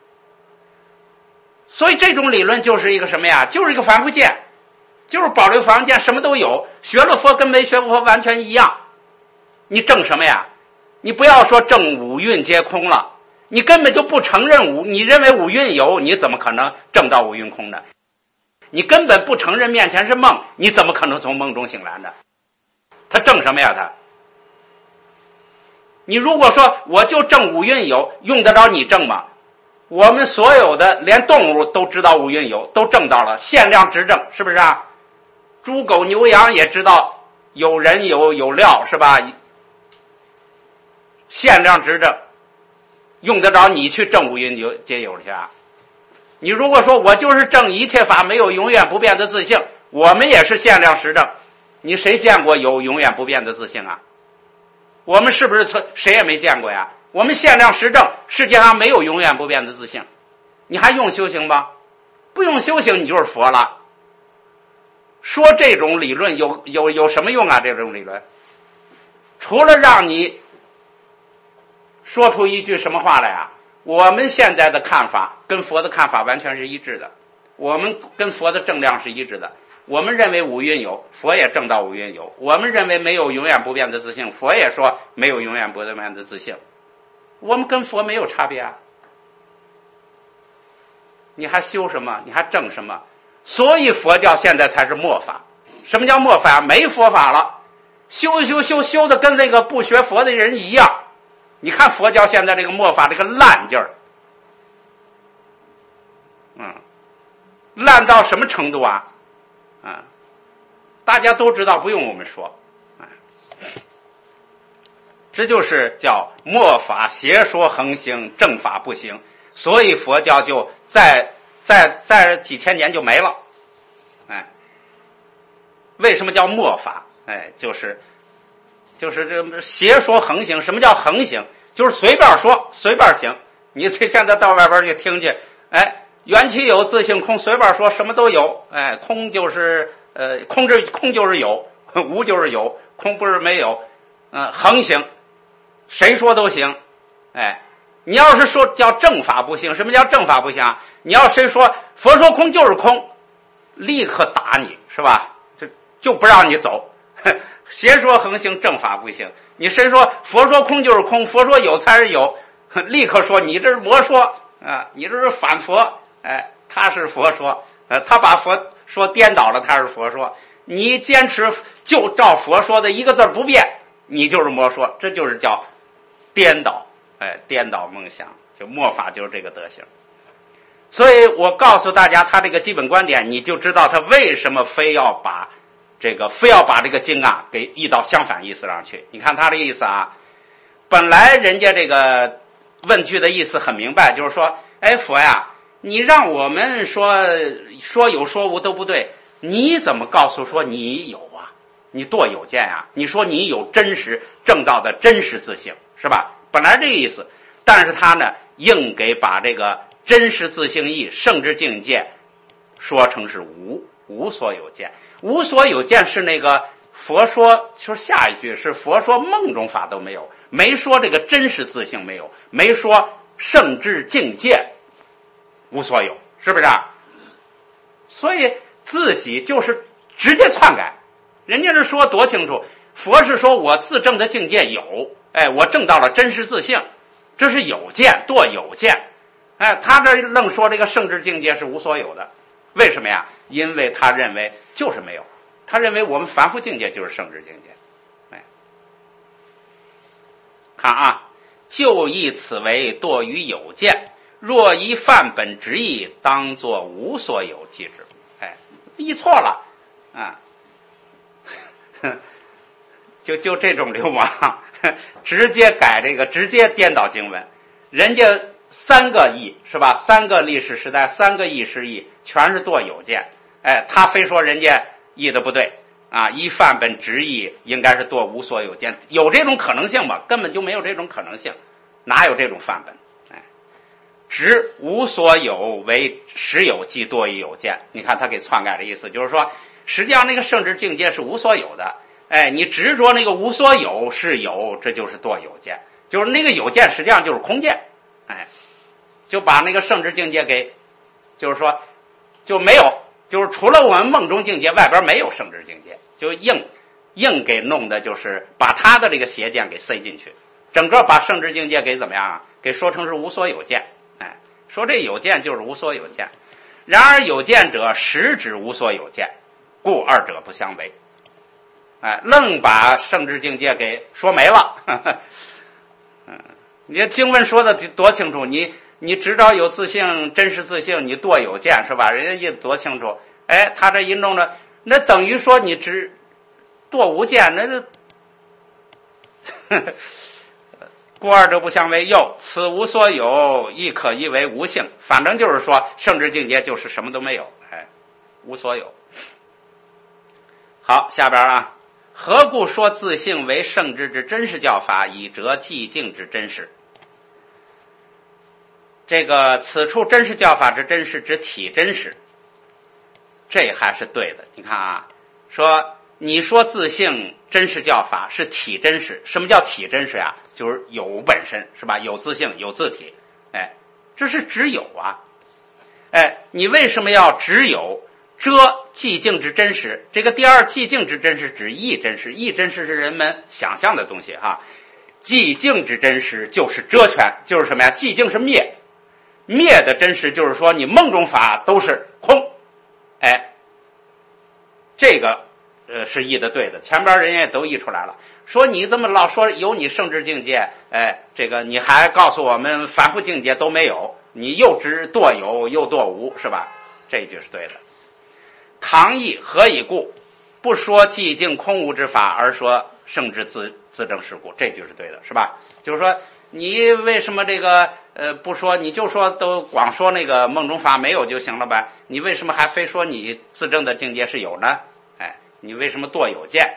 S1: 所以这种理论就是一个什么呀？就是一个凡夫见，就是保留凡夫见，什么都有，学了佛跟没学佛完全一样。你证什么呀？你不要说证五蕴皆空了， 你根本就不承认五，你认为五蕴有，你怎么可能证到五蕴空呢？你根本不承认面前是梦，你怎么可能从梦中醒来呢？他证什么呀他？你如果说我就证五蕴有，用得着你证吗？我们所有的连动物都知道五蕴有，都证到了，限量执证，是不是啊？猪狗牛羊也知道有人有有料，是吧？限量执证，用得着你去证五蕴有皆有去啊？你如果说我就是证一切法没有永远不变的自性，我们也是限量实证，你谁见过有永远不变的自性啊？我们是不是谁也没见过呀？我们限量实证，世界上没有永远不变的自性，你还用修行吗？不用修行，你就是佛了。说这种理论有有有什么用啊？这种理论，除了让你说出一句什么话来啊？我们现在的看法跟佛的看法完全是一致的，我们跟佛的证量是一致的。我们认为五蕴有，佛也证到五蕴有；我们认为没有永远不变的自性，佛也说没有永远不变的自性。我们跟佛没有差别啊！你还修什么？你还证什么？所以佛教现在才是末法。什么叫末法？没佛法了，修修修修的跟那个不学佛的人一样。你看佛教现在这个末法这个烂劲儿，嗯，烂到什么程度啊？啊，大家都知道，不用我们说，啊，这就是叫末法邪说横行，正法不行，所以佛教就在在在几千年就没了，哎，为什么叫末法？哎，就是就是这邪说横行。什么叫横行？就是随便说，随便行。你这现在到外边去听去，哎，缘起有，自性空，随便说，什么都有。哎，空就是呃，空是空就是有，无就是有，空不是没有。嗯、呃，横行，谁说都行。哎，你要是说叫正法不行，什么叫正法不行啊？你要谁说佛说空就是空，立刻打你，是吧？就就不让你走。邪说横行，正法不行。你谁说佛说空就是空，佛说有才是有，立刻说你这是魔说啊，你这是反佛。哎，他是佛说，呃，他把佛说颠倒了，他是佛说。你坚持就照佛说的一个字不变，你就是魔说，这就是叫颠倒。哎，颠倒梦想，就末法就是这个德行。所以我告诉大家他这个基本观点，你就知道他为什么非要把这个非要把这个经啊给译到相反意思上去。你看他的意思啊，本来人家这个问句的意思很明白，就是说，哎，佛呀，你让我们说说有说无都不对，你怎么告诉说你有啊？你多有见啊？你说你有真实正道的真实自性，是吧？本来这个意思，但是他呢硬给把这个真实自性义圣之境界说成是无无所有见。无所有见是那个佛说，说下一句是佛说梦中法都没有，没说这个真实自性没有，没说圣之境界无所有，是不是啊？所以自己就是直接篡改。人家是说多清楚，佛是说我自证的境界有，哎，我证到了真实自性，这是有见，多有见。哎，他这愣说这个圣之境界是无所有的，为什么呀？因为他认为就是没有，他认为我们凡夫境界就是圣之境界。哎，看啊，就以此为堕于有见，若依梵本直译，当作无所有即之。哎，译错了啊！就就这种流氓，直接改这个，直接颠倒经文。人家三个译是吧？三个历史时代，三个译师译，全是堕有见。哎，他非说人家译的不对啊，依梵本直译应该是堕无所有见，有这种可能性吗？根本就没有这种可能性，哪有这种梵本？哎，直无所有为实有，即堕于有见。你看他给篡改的意思，就是说，实际上那个圣智境界是无所有的。哎，你执着那个无所有是有，这就是堕有见，就是那个有见实际上就是空见。哎，就把那个圣智境界给，就是说就没有，就是除了我们梦中境界外边没有圣智境界，就硬硬给弄的，就是把他的这个邪见给塞进去，整个把圣智境界给怎么样啊？ 给说成是无所有见，哎，说这有见就是无所有见。然而有见者实指无所有见，故二者不相违。哎，愣把圣智境界给说没了。呵呵嗯，你这经文说的多清楚，你你只找有自性，真实自性，你堕有见是吧？人家意思多清楚。哎，他这一弄着，那等于说你只堕无见，那就故二者不相违。又此无所有，亦可译为无性。反正就是说，圣智境界就是什么都没有，哎，无所有。好，下边啊，何故说自性为圣智之真实教法，以折寂静之真实？这个此处真实教法之真实指体真实，这还是对的。你看啊，说你说自性真实教法是体真实，什么叫体真实呀？就是有本身是吧？有自性，有自体，哎，这是只有啊，哎，你为什么要只有遮寂静之真实？这个第二寂静之真实指意真实，意真实是人们想象的东西哈。寂静之真实就是遮全，就是什么呀？寂静是灭，灭的真实就是说你梦中法都是空，哎，这个呃是译的对的，前边人家也都译出来了。说你怎么老说有你圣智境界，哎，这个你还告诉我们凡夫境界都没有，你又知堕有又堕无，是吧？这一句是对的。唐译何以故？不说寂静空无之法，而说圣智自自证是故，这句是对的，是吧？就是说你为什么这个呃不说，你就说都光说那个梦中法没有就行了呗？你为什么还非说你自证的境界是有呢？哎，你为什么堕有见？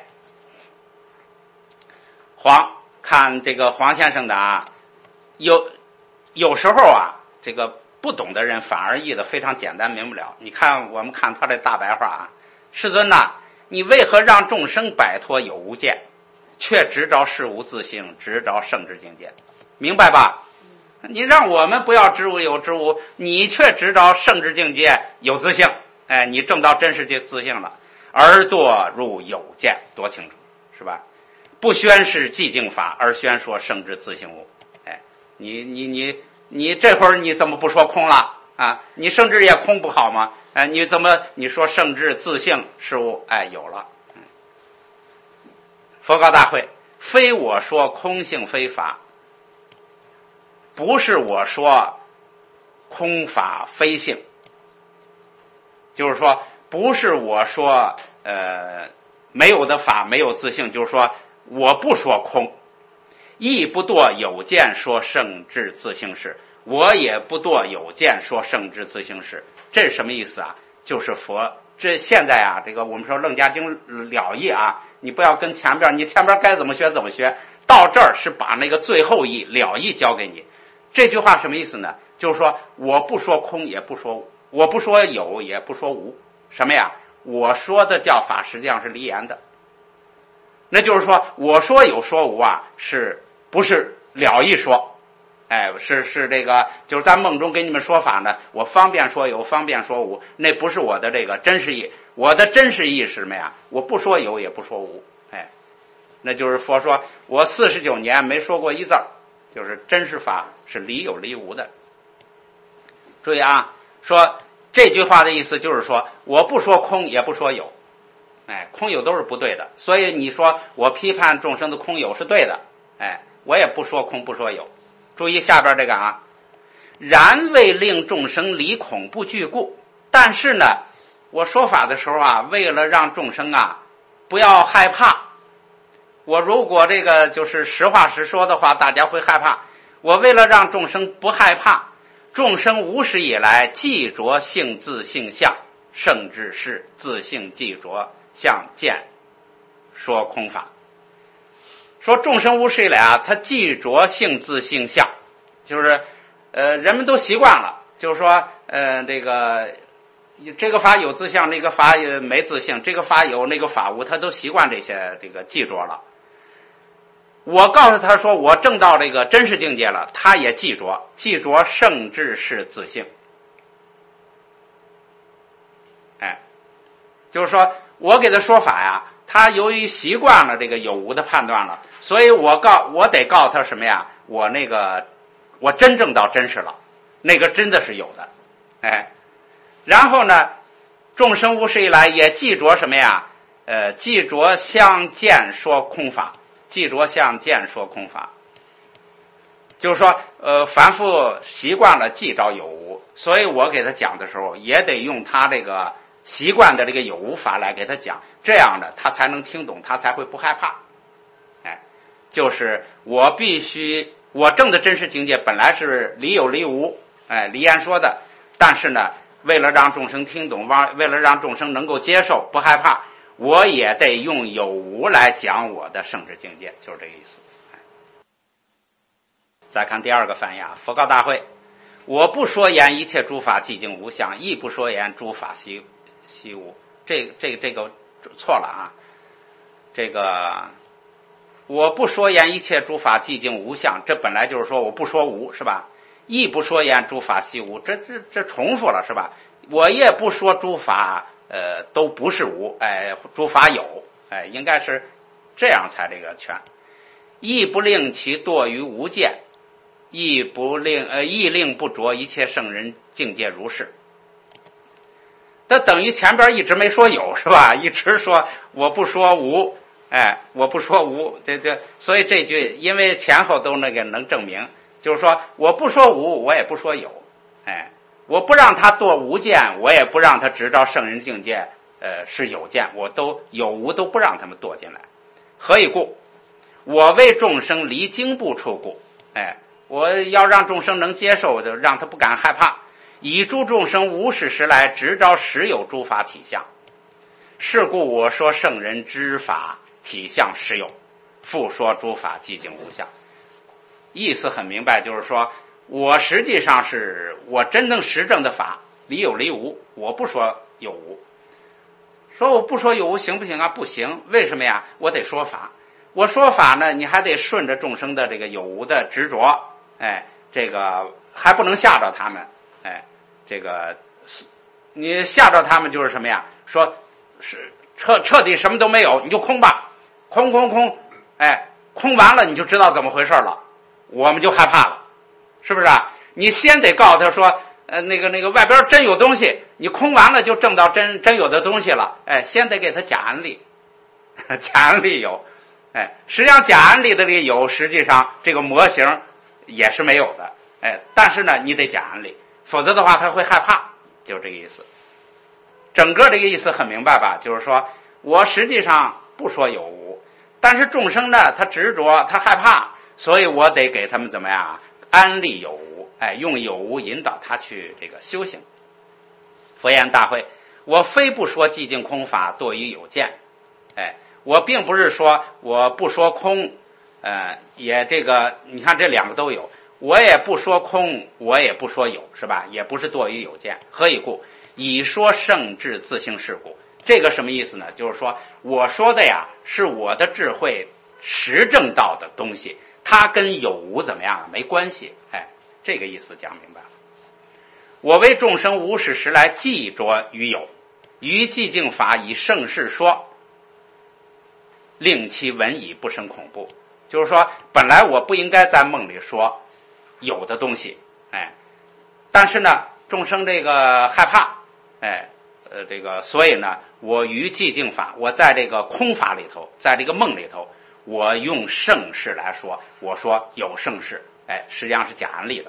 S1: 黄看这个黄先生的啊，有有时候啊，这个不懂的人反而译得非常简单明不了。你看我们看他这大白话啊，世尊呐、啊，你为何让众生摆脱有无见，却只找事无自性，只找圣智境界？明白吧？你让我们不要知无有知无，你却只找圣智境界有自性，哎，你证到真实自性了，而堕入有见，多清楚，是吧？不宣示寂静法，而宣说圣智自性无。哎，你你你你这会儿你怎么不说空了啊？你圣智也空不好吗？哎，你怎么你说圣智自性是无？哎，有了。嗯，佛告大会：非我说空性非法，不是我说空法非性，就是说不是我说呃没有的法没有自性，就是说我不说空，亦不堕有见说圣智自性是，我也不堕有见说圣智自性是。这是什么意思啊？就是佛这现在啊，这个我们说楞伽经了义啊，你不要跟前边，你前边该怎么学怎么学，到这儿是把那个最后义了义交给你。这句话什么意思呢？就是说我不说空也不说无，我不说有也不说无，什么呀？我说的教法实际上是离言的。那就是说我说有说无啊，是不是了义说？哎，是是这个，就是在梦中给你们说法呢，我方便说有，方便说无，那不是我的这个真实义。我的真实义是什么呀？我不说有也不说无，哎，那就是佛说我四十九年没说过一字儿，就是真实法是离有离无的。注意啊，说这句话的意思就是说我不说空也不说有，哎，空有都是不对的，所以你说我批判众生的空有是对的，哎，我也不说空不说有。注意下边这个啊，然为令众生离恐不惧故，但是呢，我说法的时候啊，为了让众生啊不要害怕，我如果这个就是实话实说的话，大家会害怕。我为了让众生不害怕，众生无始以来既着性自性相，圣智是自性既着相见说空法。说众生无始以来啊，他既着性自性相，就是呃人们都习惯了，就是说呃这个这个法有自相，那个法没自性，这个法有那个法无，他都习惯这些这个记着了。我告诉他说我证到这个真实境界了，他也记着，记着圣智是自性。哎，就是说我给他说法呀，他由于习惯了这个有无的判断了，所以我告我得告诉他什么呀？我那个我真正到真实了，那个真的是有的，哎，然后呢，众生无始以来也记着什么呀？呃，记着相见说空法，记着相见说空法，就是说，呃，凡夫习惯了记着有无，所以我给他讲的时候，也得用他这个习惯的这个有无法来给他讲，这样的他才能听懂，他才会不害怕。哎，就是我必须，我证的真实境界本来是离有离无，哎，离言说的，但是呢，为了让众生听懂，为了让众生能够接受，不害怕，我也得用有无来讲我的圣智境界，就是这个意思。再看第二个翻译啊，佛告大会：我不说言一切诸法寂静无相，亦不说言诸法悉悉无。这这这个错了啊！这个我不说言一切诸法寂静无相，这本来就是说我不说无，是吧？亦不说言诸法悉无，这这这重复了，是吧？我也不说诸法呃都不是无，哎，诸法有，哎，应该是这样才这个全。亦不令其堕于无见，亦不令呃亦令不着一切圣人境界如是。那等于前边一直没说有，是吧？一直说我不说无，哎，我不说无，对对，所以这句因为前后都那个能证明，就是说我不说无，我也不说有，哎，我不让他堕无见，我也不让他直到圣人境界，呃，是有见，我都有无都不让他们堕进来。何以故？我为众生离经不出故，哎，我要让众生能接受的，让他不敢害怕。以诸众生无始时来，直招实有诸法体相。是故我说圣人知法体相实有，复说诸法寂静无相。意思很明白，就是说我实际上是我真正实证的法，离有离无，我不说有无。说我不说有无行不行啊？不行，为什么呀？我得说法。我说法呢，你还得顺着众生的这个有无的执着，哎，这个还不能吓着他们。哎，这个你吓着他们就是什么呀？说是彻彻底什么都没有，你就空吧，空空空，哎，空完了你就知道怎么回事了，我们就害怕了，是不是啊？你先得告诉他说，呃，那个那个外边真有东西，你空完了就证到真真有的东西了，哎，先得给他假案例，假案例有，哎，实际上假案例的这个有，实际上这个模型也是没有的，哎，但是呢，你得假案例。否则的话他会害怕，就是这个意思。整个这个意思很明白吧？就是说我实际上不说有无，但是众生呢他执着他害怕，所以我得给他们怎么样安利有无，哎，用有无引导他去这个修行。佛言大会：我非不说寂静空法堕于有见，哎，我并不是说我不说空，呃，也这个你看这两个都有。我也不说空，我也不说有，是吧？也不是堕于有见。何以故？以说圣智自性是故。这个什么意思呢？就是说我说的呀是我的智慧实证到的东西，它跟有无怎么样没关系。哎，这个意思讲明白了。我为众生无始时来记着于有，于寂静法以圣事说，令其闻已不生恐怖。就是说本来我不应该在梦里说有的东西，哎，但是呢，众生这个害怕，哎，呃，这个，所以呢，我于寂静法，我在这个空法里头，在这个梦里头，我用圣事来说，我说有圣事，哎，实际上是假案例的，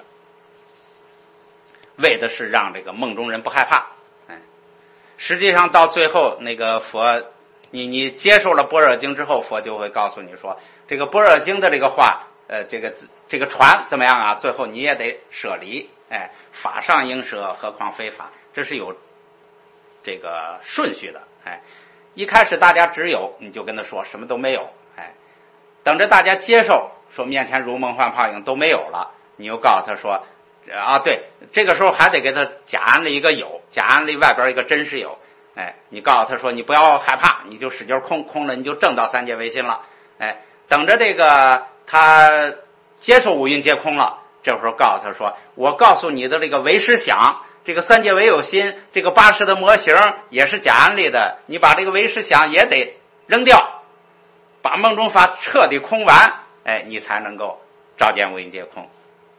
S1: 为的是让这个梦中人不害怕，哎，实际上到最后那个佛，你你接受了般若经之后，佛就会告诉你说，这个般若经的这个话。呃，这个这个传怎么样啊？最后你也得舍离，哎，法上应舍，何况非法，这是有这个顺序的，哎，一开始大家只有，你就跟他说什么都没有，哎，等着大家接受，说面前如梦幻泡影都没有了，你又告诉他说，啊，对，这个时候还得给他假安了一个有，假安了外边一个真实有，哎，你告诉他说你不要害怕，你就使劲空，空了你就证到三界唯心了，哎，等着这个。他接受五蕴皆空了，这时候告诉他说，我告诉你的这个唯识想，这个三界唯有心，这个八识的模型也是假案例的，你把这个唯识想也得扔掉，把梦中法彻底空完，哎，你才能够照见五蕴皆空。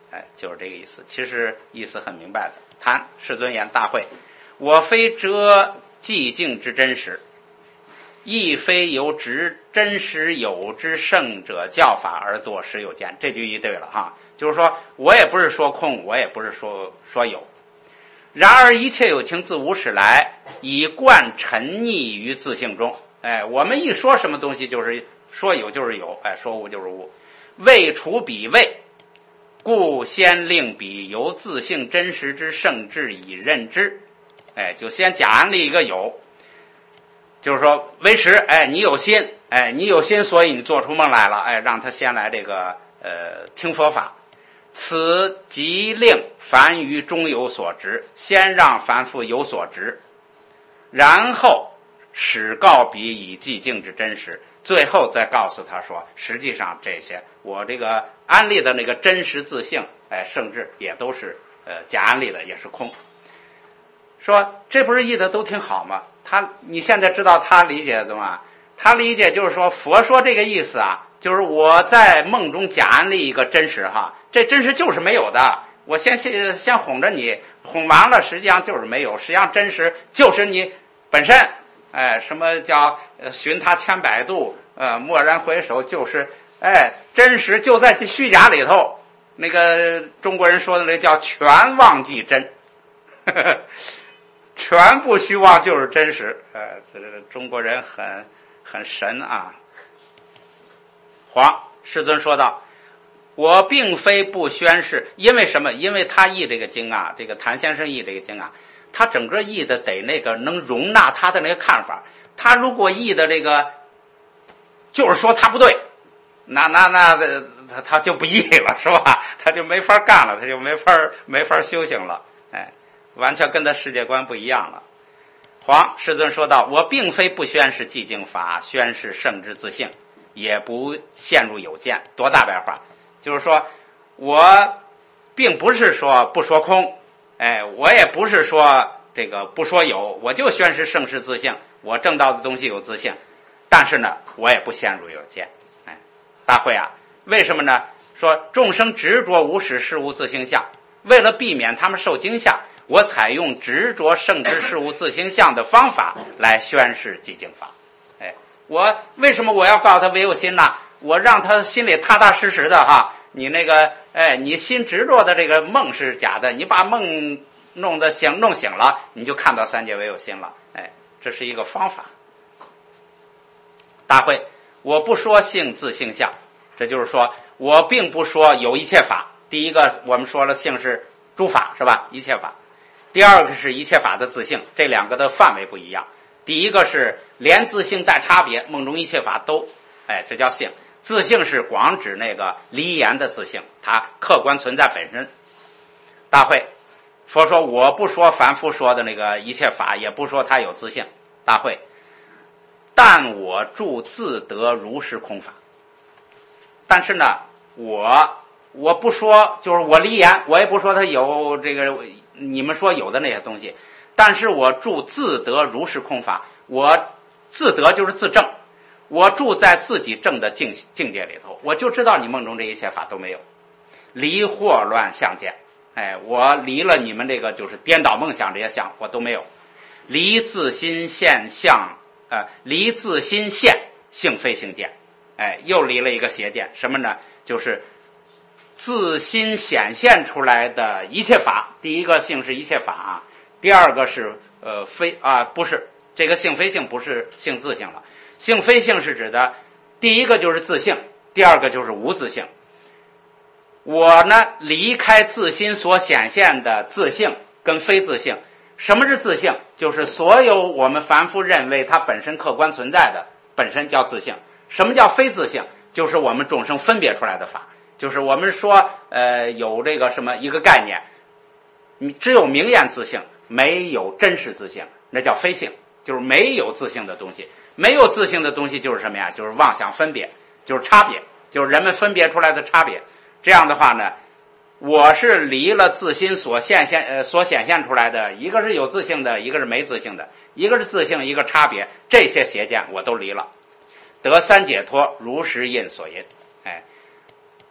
S1: 哎，就是这个意思。其实意思很明白的。谈世尊言：大会，我非遮寂静之真实，亦非由执真实有之圣者教法而作实有见。这句一对了哈，就是说我也不是说空，我也不是说说有。然而一切有情自无始来，以贯沉溺于自性中。哎，我们一说什么东西就是说有就是有，哎，说无就是无。未除彼谓，故先令彼由自性真实之圣智以认知。哎，就先假安立一个有，就是说为实，哎，你有心，哎，你有心，所以你做出梦来了，哎，让他先来这个呃听佛法。此即令凡于中有所执，先让凡夫有所执，然后始告彼以寂静之真实，最后再告诉他说，实际上这些我这个安立的那个真实自性，哎，圣智也都是呃假安立的，也是空。说这不是译的都挺好吗？他你现在知道他理解的吗？他理解就是说，佛说这个意思啊，就是我在梦中假安立一个真实哈，这真实就是没有的。我先先先哄着你，哄完了实际上就是没有，实际上真实就是你本身。哎，什么叫呃寻他千百度，呃蓦然回首，就是哎真实就在这虚假里头。那个中国人说的那叫全忘记真，呵呵，全部虚妄就是真实。呃，这个中国人很很神啊。黄世尊说道：“我并非不宣示，因为什么？因为他译这个经啊，这个谭先生译这个经啊。”他整个译的得那个能容纳他的那个看法，他如果译的这个就是说他不对，那那那他他就不译了，是吧？他就没法干了，他就没法没法修行了，哎，完全跟他世界观不一样了。黄世尊说道：“我并非不宣示寂静法，宣示圣智自性，也不陷入有见。多大白话？就是说我并不是说不说空。”哎，我也不是说这个不说有，我就宣示圣智自性，我证到的东西有自性，但是呢，我也不陷入有见。哎，大会啊，为什么呢？说众生执着无始事物自性相，为了避免他们受惊吓，我采用执着圣智事物自性相的方法来宣示寂静法。哎，我为什么我要告诉他唯有心呢？我让他心里踏踏实实的哈。你那个，哎，你心执着的这个梦是假的，你把梦弄得醒，弄醒了，你就看到三界唯有心了。哎，这是一个方法。大会，我不说性自性相，这就是说我并不说有一切法。第一个我们说了性是诸法，是吧？一切法。第二个是一切法的自性，这两个的范围不一样。第一个是连自性带差别，梦中一切法都，哎，这叫性。自性是广指那个离言的自性，它客观存在本身。大会，佛说我不说凡夫说的那个一切法，也不说它有自性。大会，但我著自得如是空法。但是呢，我我不说，就是我离言，我也不说它有这个你们说有的那些东西，但是我著自得如是空法。我自得就是自证。我住在自己正的境境界里头，我就知道你梦中这一切法都没有，离惑乱相见，哎，我离了你们这个就是颠倒梦想这些相，我都没有，离自心现象，呃，离自心现性非性见，哎，又离了一个邪见，什么呢？就是自心显现出来的一切法，第一个性是一切法啊，第二个是呃非啊不是这个性非性不是性自性了。性非性是指的，第一个就是自性，第二个就是无自性。我呢，离开自心所显现的自性跟非自性。什么是自性？就是所有我们凡夫认为它本身客观存在的，本身叫自性。什么叫非自性？就是我们众生分别出来的法。就是我们说，呃，有这个什么一个概念，你只有明眼自性，没有真实自性，那叫非性，就是没有自性的东西。没有自性的东西就是什么呀？就是妄想分别，就是差别，就是人们分别出来的差别。这样的话呢，我是离了自心所现现呃所显现出来的，一个是有自性的，一个是没自性的，一个是自性，一个差别，这些邪见我都离了，得三解脱，如实印所印。哎，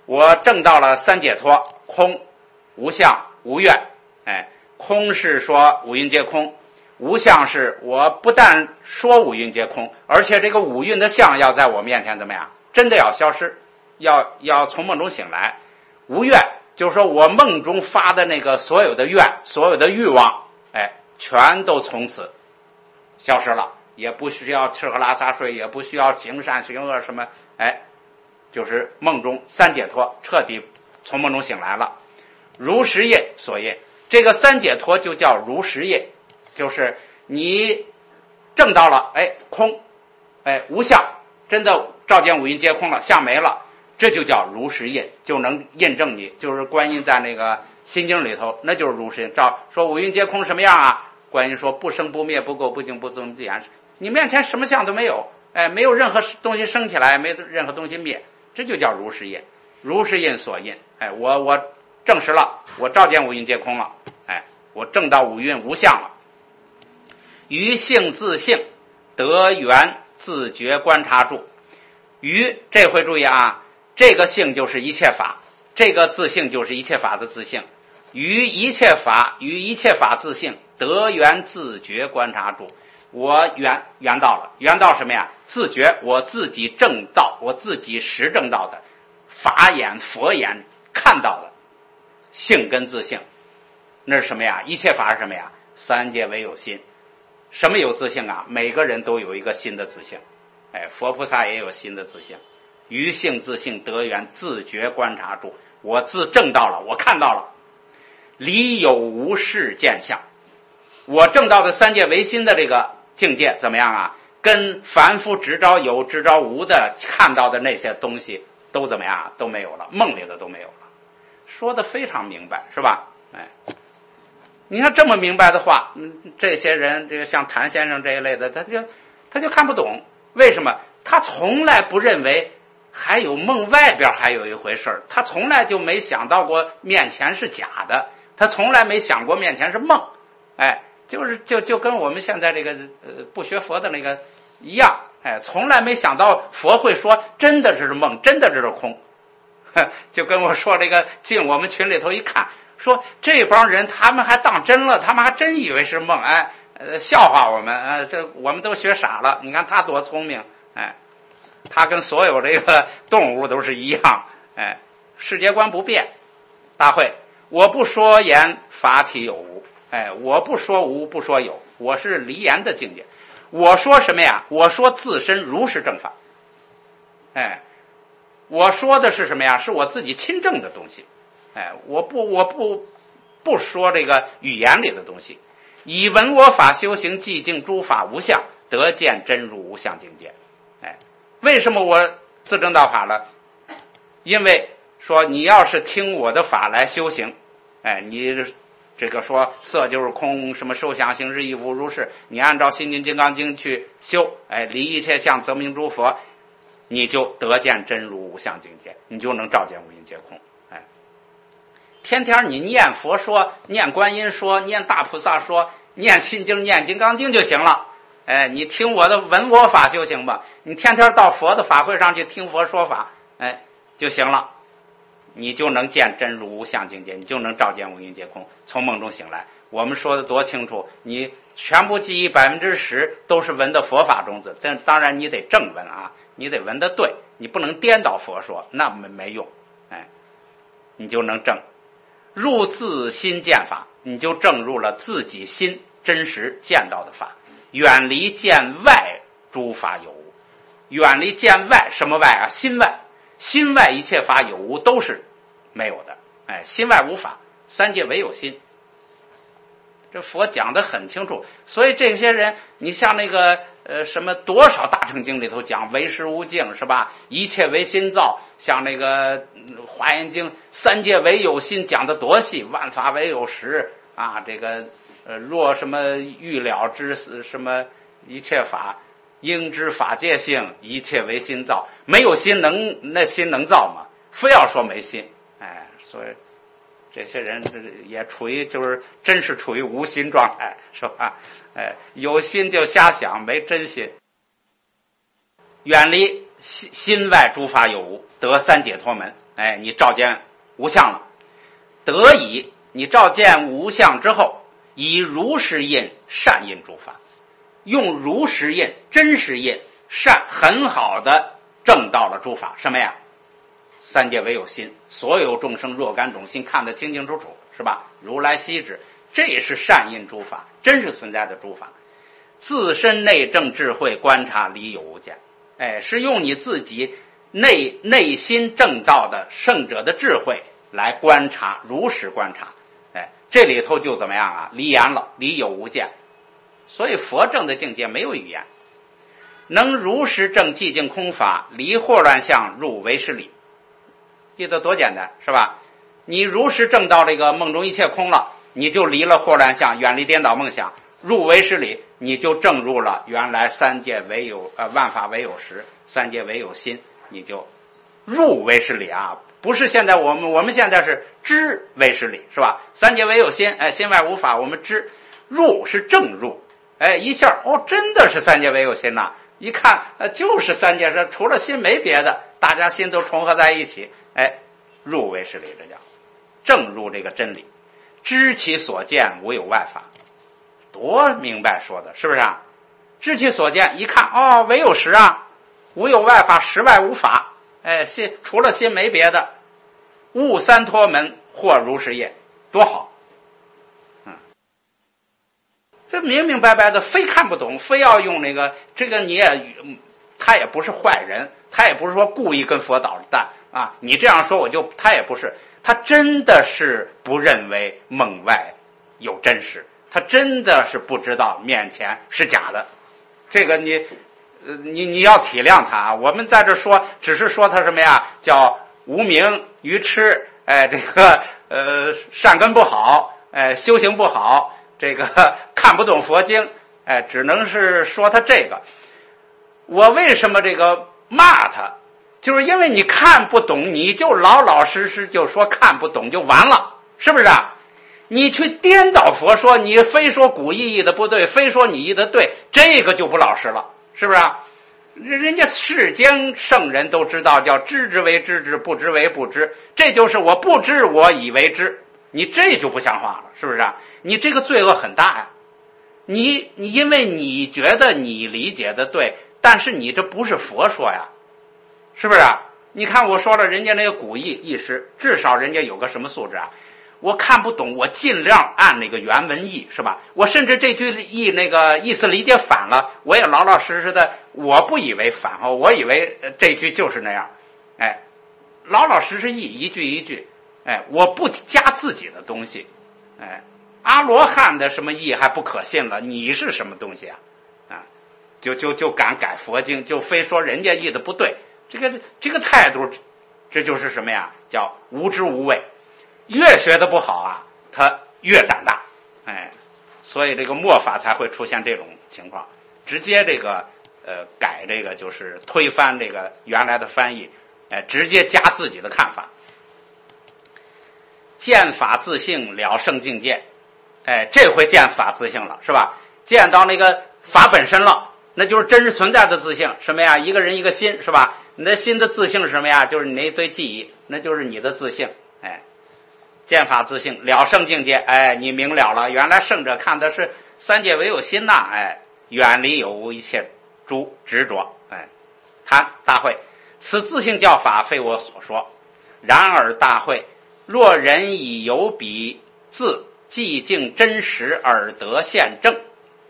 S1: 我证到了三解脱，空、无相、无愿。哎，空是说五蕴皆空，无相是我不但说五蕴皆空，而且这个五蕴的相要在我面前怎么样？真的要消失，要要从梦中醒来。无愿就是说我梦中发的那个所有的愿，所有的欲望，哎，全都从此消失了，也不需要吃喝拉撒睡，也不需要行善行恶什么，哎，就是梦中三解脱，彻底从梦中醒来了。如实业所业，这个三解脱就叫如实业，就是你证到了，哎，空，哎，无相，真的照见五蕴皆空了，相没了，这就叫如实业，就能印证你，就是观音在那个心经里头，那就是如实业。照说五蕴皆空什么样啊？观音说不生不灭不垢不净不自不言，你面前什么相都没有，哎，没有任何东西升起来，没有任何东西灭，这就叫如实业。如实印所印，哎，我我证实了，我照见五蕴皆空了，哎，我证到五蕴无相了。于性自性，得缘自觉观察住。于这回注意啊，这个性就是一切法，这个自性就是一切法的自性。于一切法，于一切法自性，得缘自觉观察住。我缘缘到了，缘到什么呀？自觉，我自己证到，我自己实证到的法眼佛眼看到的性跟自性，那是什么呀？一切法是什么呀？三界唯有心。什么有自性啊？每个人都有一个新的自性，哎，佛菩萨也有新的自性。于性自性得缘自觉观察住，我自证到了，我看到了，离有无事见相。我证到的三界唯心的这个境界怎么样啊？跟凡夫执着有执着无的看到的那些东西都怎么样？都没有了，梦里的都没有了。说的非常明白，是吧？哎，你看这么明白的话，嗯，这些人，这个像谭先生这一类的，他就他就看不懂。为什么？他从来不认为还有梦外边还有一回事儿，他从来就没想到过面前是假的，他从来没想过面前是梦。哎，就是就就跟我们现在这个呃不学佛的那个一样，哎，从来没想到佛会说真的这是梦，真的这是空。就跟我说这个进我们群里头一看，说这帮人他们还当真了，他们还真以为是梦，哎，呃，笑话我们，呃，这我们都学傻了。你看他多聪明，哎，他跟所有这个动物都是一样，哎，世界观不变。大会，我不说言法体有无，哎，我不说无，不说有，我是离言的境界。我说什么呀？我说自身如实正法，哎。我说的是什么呀？是我自己亲证的东西，哎，我不，我不，不说这个语言里的东西。以闻我法修行，寂静诸法无相，得见真如无相境界。哎，为什么我自证道法了？因为说你要是听我的法来修行，哎，你这个说色就是空，什么受想行识亦复如是，你按照心经金刚经去修，哎，离一切相则名诸佛。你就得见真如无相境界，你就能照见五蕴皆空。哎，天天你念佛说，念观音说，念大菩萨说，念心经念金刚经就行了。哎，你听我的闻我法修行吧，你天天到佛的法会上去听佛说法，哎，就行了，你就能见真如无相境界，你就能照见五蕴皆空，从梦中醒来。我们说的多清楚，你全部记忆百分之十都是闻的佛法中子，但当然你得正闻啊，你得闻得对，你不能颠倒佛说，那没没用，哎，你就能正入自心见法，你就正入了自己心真实见到的法，远离见外诸法有无，远离见外什么外啊？心外，心外一切法有无都是没有的，哎，心外无法，三界唯有心。这佛讲得很清楚，所以这些人，你像那个呃什么多少大乘经里头讲唯识无境是吧？一切唯心造，像那个华严经三界唯有心讲得多细，万法唯有实啊，这个呃若什么欲了之什么一切法应知法界性，一切唯心造，没有心能那心能造吗？非要说没心，哎，所以。这些人也处于就是真是处于无心状态，是吧？哎，有心就瞎想，没真心。远离心心外诸法有无，得三解脱门。 哎，你照见无相了。得以你照见无相之后，以如实印善印诸法，用如实印真实印善很好的证到了诸法。什么呀？三界唯有心，所有众生若干种心，看得清清楚楚，是吧？如来悉知，这也是善印诸法，真实存在的诸法。自身内证智慧观察离有无间，哎，是用你自己内内心证到的圣者的智慧来观察，如实观察。哎，这里头就怎么样啊？离言了，离有无间。所以佛证的境界没有语言，能如实证寂静空法，离惑乱相入唯识理。意思多简单，是吧？你如实证到这个梦中一切空了，你就离了惑乱相，远离颠倒梦想，入唯识理，你就证入了原来三界唯有呃万法唯有实，三界唯有心，你就入唯识理啊！不是现在我们我们现在是知唯识理，是吧？三界唯有心，哎，心外无法，我们知。入是证入，哎，一下哦，真的是三界唯有心呐！一看，呃，就是三界是除了心没别的，大家心都重合在一起，哎，入唯识理，这叫证入这个真理，知其所见无有外法，多明白说的，是不是啊？知其所见，一看哦，唯有实啊，无有外法，实外无法，哎，心除了心没别的，悟三脱门，或如实业，多好。这明明白白的，非看不懂，非要用那个这个你也，他也不是坏人，他也不是说故意跟佛捣蛋啊。你这样说我就，他也不是，他真的是不认为梦外有真实，他真的是不知道面前是假的。这个你，呃，你你要体谅他。我们在这说，只是说他什么呀？叫无明愚痴，哎，这个呃善根不好，哎，修行不好。这个看不懂佛经，哎，只能是说他这个。我为什么这个骂他？就是因为你看不懂，你就老老实实就说看不懂就完了，是不是啊？你去颠倒佛说，你非说古意义的不对，非说你意的对，这个就不老实了，是不是啊？人家世间圣人都知道，叫知之为知之，不知为不知，这就是我不知我以为知，你这就不像话了，是不是啊？你这个罪恶很大呀！你你因为你觉得你理解的对，但是你这不是佛说呀，是不是啊？你看我说了，人家那个古意意识，至少人家有个什么素质啊？我看不懂，我尽量按那个原文译，是吧？我甚至这句译那个意思理解反了，我也老老实实的，我不以为反哈，我以为这句就是那样，哎，老老实实译一句一句，哎，我不加自己的东西，哎。阿罗汉的什么义还不可信了？你是什么东西啊？啊，就就就敢改佛经，就非说人家义的不对，这个这个态度，这就是什么呀？叫无知无畏。越学的不好啊，他越胆大，哎，所以这个末法才会出现这种情况，直接这个呃改这个就是推翻这个原来的翻译，哎，直接加自己的看法。见法自性了圣境界。哎，这回见法自性了，是吧？见到那个法本身了，那就是真实存在的自性。什么呀？一个人一个心，是吧？你的心的自性是什么呀？就是你那一堆记忆，那就是你的自性。哎，见法自性了圣境界，哎，你明了了，原来圣者看的是三界唯有心呐，哎，远离有无一切诸执着，哎，谈大会，此自性教法非我所说，然而大会，若人以有彼自寂静真实而得现证，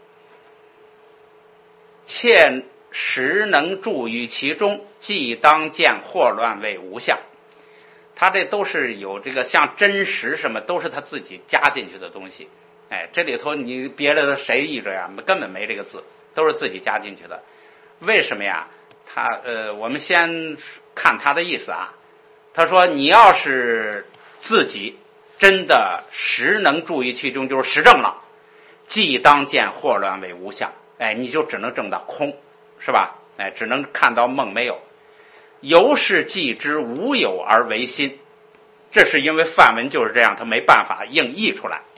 S1: 切实能住于其中，即当见惑乱为无相。他这都是有这个像真实什么，都是他自己加进去的东西。哎，这里头你别的谁译这样，根本没这个字，都是自己加进去的。为什么呀？他呃，我们先看他的意思啊。他说，你要是自己真的实能住于其中，就是实证了，即当见惑乱为无相。哎，你就只能证到空，是吧？哎，只能看到梦没有。由是即知无有而为心，这是因为梵文就是这样，他没办法硬译出来。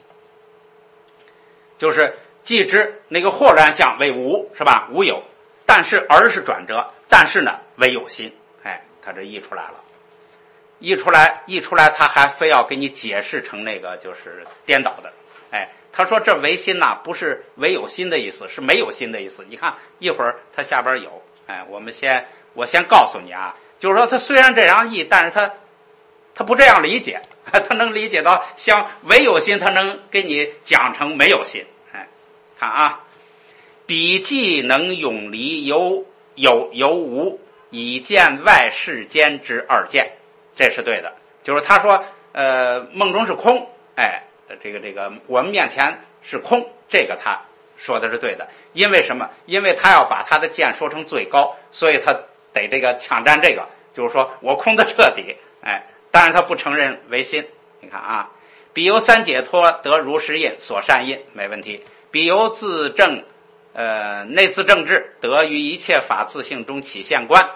S1: 就是即知那个惑乱相为无，是吧？无有，但是而是转折，但是呢为有心，哎，他这译出来了。 一出来一出来，他还非要给你解释成那个就是颠倒的。哎，他说这唯心呐、啊，不是唯有心的意思，是没有心的意思。你看一会儿他下边有，哎，我们先我先告诉你啊，就是说他虽然这样译，但是他他不这样理解，他能理解到像唯有心，他能给你讲成没有心。哎，看啊，彼既能永离由有由无，以见外世间之二见，这是对的。就是他说，呃，梦中是空，哎，这个这个我们面前是空，这个他说的是对的。因为什么？因为他要把他的见说成最高，所以他得这个抢占这个，就是说我空的彻底，哎，但是他不承认唯心。你看啊，彼由三解脱得如实印所善印，没问题。彼由自证呃内自正治得于一切法自性中起现观，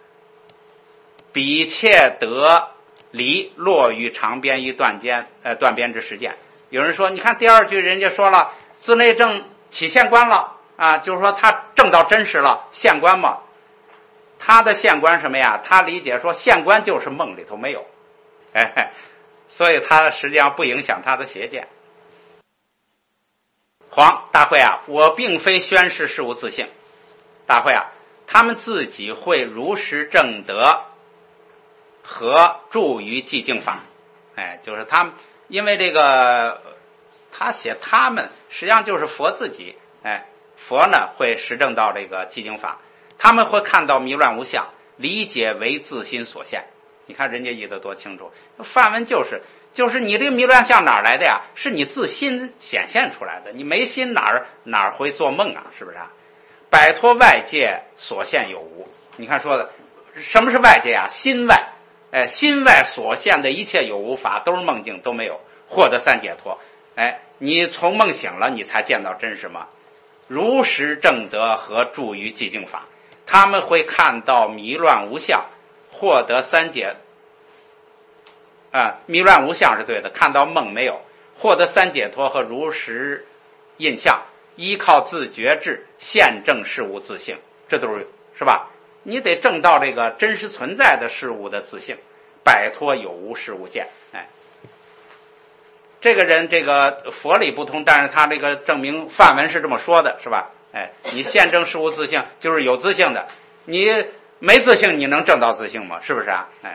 S1: 彼切得离落于长边于断间呃断边之实践。有人说，你看第二句人家说了自内证起现观了啊，就是说他证到真实了，现观嘛。他的现观什么呀？他理解说现观就是梦里头没有，哎，所以他实际上不影响他的邪见。黄大会啊，我并非宣示事物自性。大会啊，他们自己会如实证得和助于寂静法。哎，就是他们，因为这个他写他们实际上就是佛自己。哎，佛呢会实证到这个寂静法，他们会看到迷乱无相，理解为自心所现。你看人家译得多清楚，梵文就是就是你这个迷乱相哪儿来的呀？是你自心显现出来的，你没心哪儿哪儿会做梦啊？是不是啊？摆脱外界所现有无。你看说的什么是外界啊？心外，哎，心外所现的一切有无法都是梦境，都没有获得三解脱。哎，你从梦醒了，你才见到真实吗？如实证得和助于寂静法，他们会看到迷乱无相，获得三解。啊，迷乱无相是对的，看到梦没有，获得三解脱和如实印象，依靠自觉智现证事物自性，这都是是吧？你得证到这个真实存在的事物的自性，摆脱有无事物见。哎，这个人这个佛理不通，但是他这个证明梵文是这么说的，是吧？哎，你现证事物自性就是有自性的，你没自性你能证到自性吗？是不是啊？哎。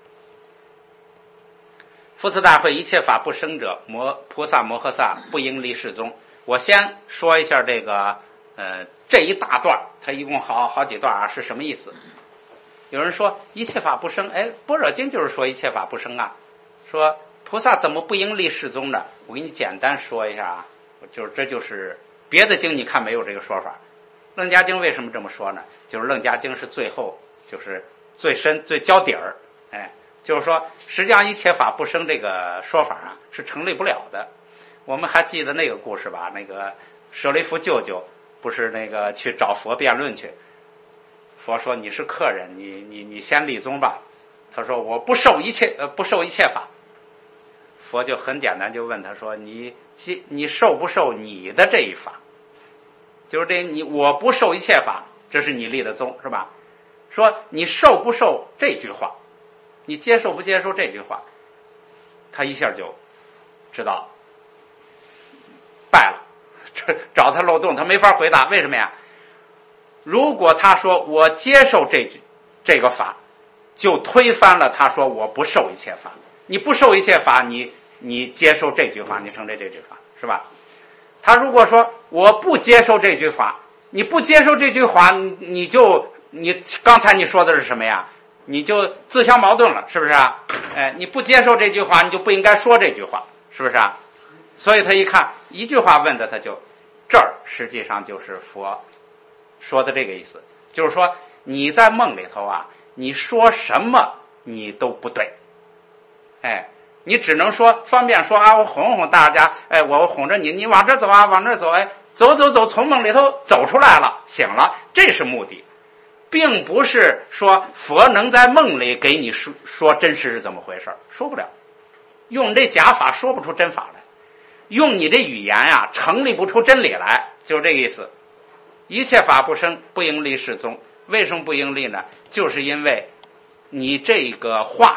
S1: 复次大会，一切法不生者，摩菩萨摩诃萨不应离世宗。我先说一下这个呃这一大段，它一共好好几段啊，是什么意思？有人说一切法不生，哎，般若经就是说一切法不生啊，说菩萨怎么不应离世宗呢？我给你简单说一下啊，就是这就是别的经你看没有这个说法，楞伽经为什么这么说呢？就是楞伽经是最后就是最深最交底儿，哎。就是说实际上一切法不生这个说法啊是成立不了的。我们还记得那个故事吧，那个舍利弗舅舅不是那个去找佛辩论去，佛说你是客人，你你你先立宗吧。他说我不受一切呃不受一切法。佛就很简单就问他说你你受不受你的这一法？就是这你我不受一切法，这是你立的宗是吧？说你受不受这句话？你接受不接受这句话？他一下就知道败了，找他漏洞，他没法回答。为什么呀？如果他说我接受这句这个法，就推翻了他说我不受一切法。你不受一切法，你你接受这句话，你承认这句话是吧？他如果说我不接受这句话，你不接受这句话，你就你刚才你说的是什么呀？你就自相矛盾了，是不是啊？哎，你不接受这句话，你就不应该说这句话，是不是啊？所以他一看一句话问的，他就这儿实际上就是佛说的这个意思，就是说你在梦里头啊，你说什么你都不对，哎，你只能说方便说啊，我哄哄大家，哎，我哄着你，你往这走啊，往这走，哎，走走走，从梦里头走出来了，醒了，这是目的。并不是说佛能在梦里给你说说真实是怎么回事，说不了，用这假法说不出真法来，用你这语言呀、啊、成立不出真理来，就是这个意思。一切法不生，不应立世宗。为什么不应立呢？就是因为你这个话呀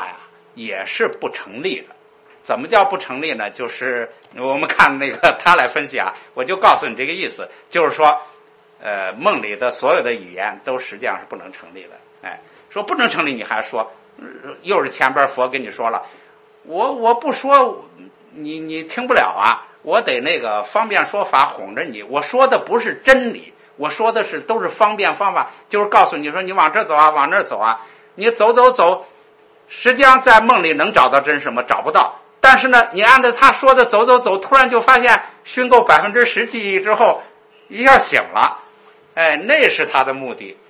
S1: 也是不成立的。怎么叫不成立呢？就是我们看那个他来分析啊，我就告诉你这个意思，就是说，呃，梦里的所有的语言都实际上是不能成立的。哎，说不能成立，你还说，又是前边佛跟你说了，我我不说，你你听不了啊，我得那个方便说法哄着你。我说的不是真理，我说的是都是方便方法，就是告诉你说你往这走啊，往那走啊，你走走走，实际上在梦里能找到真什么？找不到。但是呢，你按照他说的走走走，突然就发现熏够百分之十记忆之后，一下醒了，哎，那是他的目的。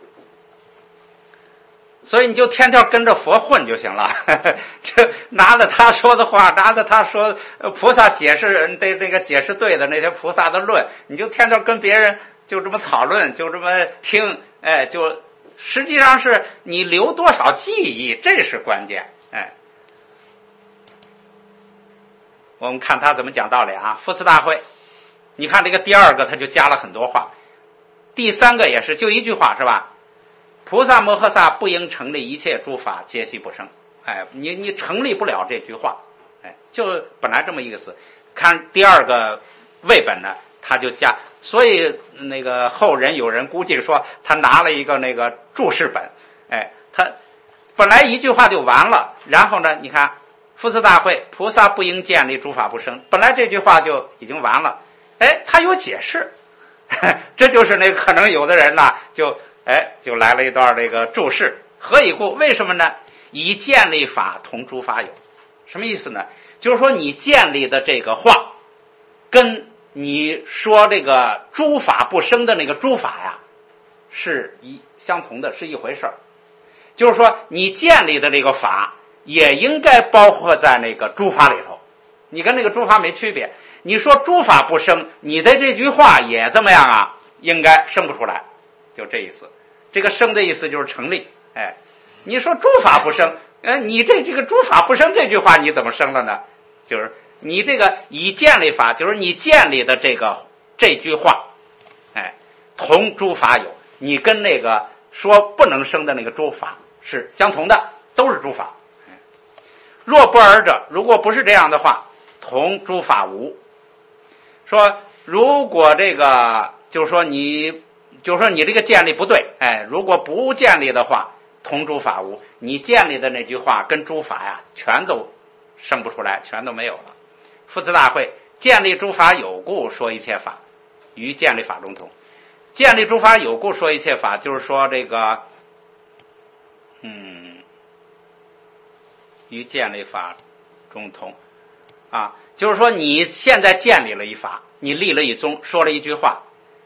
S1: 所以你就天天跟着佛混就行了，就拿着他说的话，拿着他说菩萨解释对这个解释对的那些菩萨的论，你就天天跟别人就这么讨论，就这么听，哎，就实际上是你留多少记忆，这是关键。哎，我们看他怎么讲道理啊。佛慈大会，你看这个第二个他就加了很多话，第三个也是就一句话是吧？菩萨摩诃萨不应成立一切诸法皆悉不生。哎，你你成立不了这句话，哎，就本来这么一个词。看第二个位本呢，他就加，所以那个后人有人估计说他拿了一个那个注释本，哎，他本来一句话就完了，然后呢，你看佛慈大会，菩萨不应建立诸法不生，本来这句话就已经完了，哎，他有解释，这就是那可能有的人呢就。哎，就来了一段这个注释，何以故？为什么呢？以建立法同诸法有，什么意思呢？就是说你建立的这个话，跟你说这个诸法不生的那个诸法呀，是一相同的，是一回事儿。就是说你建立的这个法，也应该包括在那个诸法里头，你跟那个诸法没区别。你说诸法不生，你的这句话也怎么样啊？应该生不出来。就这意思，这个生的意思就是成立。哎，你说诸法不生，呃，你这这个诸法不生这句话你怎么生了呢？就是你这个以建立法，就是你建立的这个这句话，哎，同诸法有，你跟那个说不能生的那个诸法是相同的，都是诸法。若不尔者，如果不是这样的话，同诸法无。说如果这个就是说你。就是说你这个建立不对，哎，如果不建立的话，同诸法无，你建立的那句话跟诸法呀，全都生不出来，全都没有了。佛慈大会，建立诸法有故说一切法，与建立法中同。建立诸法有故说一切法，就是说这个，嗯，与建立法中同，啊，就是说你现在建立了一法，你立了一宗，说了一句话。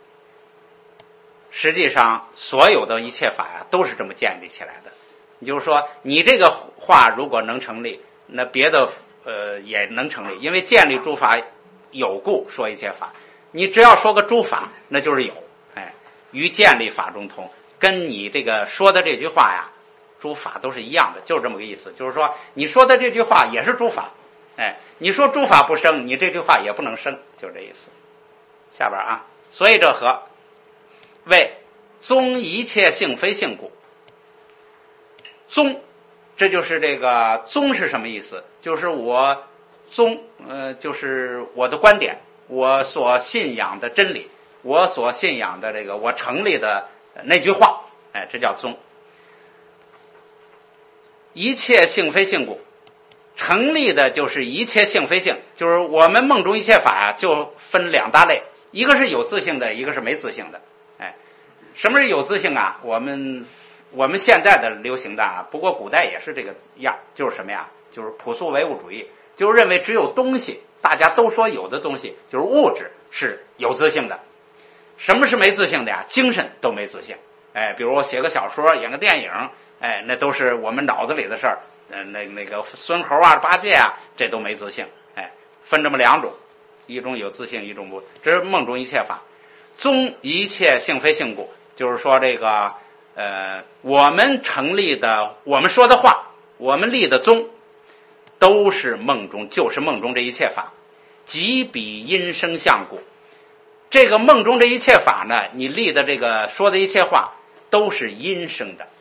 S1: 实际上，所有的一切法呀，都是这么建立起来的。也就是说，你这个话如果能成立，那别的呃也能成立，因为建立诸法有故说一切法。你只要说个诸法，那就是有，哎，与建立法中同，跟你这个说的这句话呀，诸法都是一样的，就是这么个意思。就是说，你说的这句话也是诸法，哎，你说诸法不生，你这句话也不能生，就是这意思。下边啊，所以这和。为宗一切性非性故。宗，这就是这个宗是什么意思？就是我宗，呃，就是我的观点，我所信仰的真理，我所信仰的这个我成立的那句话，哎，这叫宗。一切性非性故，成立的就是一切性非性，就是我们梦中一切法啊，就分两大类，一个是有自性的，一个是没自性的。什么是有自性啊？我们我们现在的流行的啊，不过古代也是这个样，就是什么呀？就是朴素唯物主义，就是认为只有东西，大家都说有的东西就是物质是有自性的。什么是没自性的呀？精神都没自性。哎，比如我写个小说，演个电影，哎，那都是我们脑子里的事儿。嗯，那那个孙猴啊、八戒啊，这都没自性。哎，分这么两种，一种有自性，一种不。这是梦中一切法，宗一切性非性故。就是说这个呃，我们成立的，我们说的话，我们立的宗，都是梦中，就是梦中这一切法，即彼因生相故。这个梦中这一切法呢，你立的这个说的一切话，都是因生的，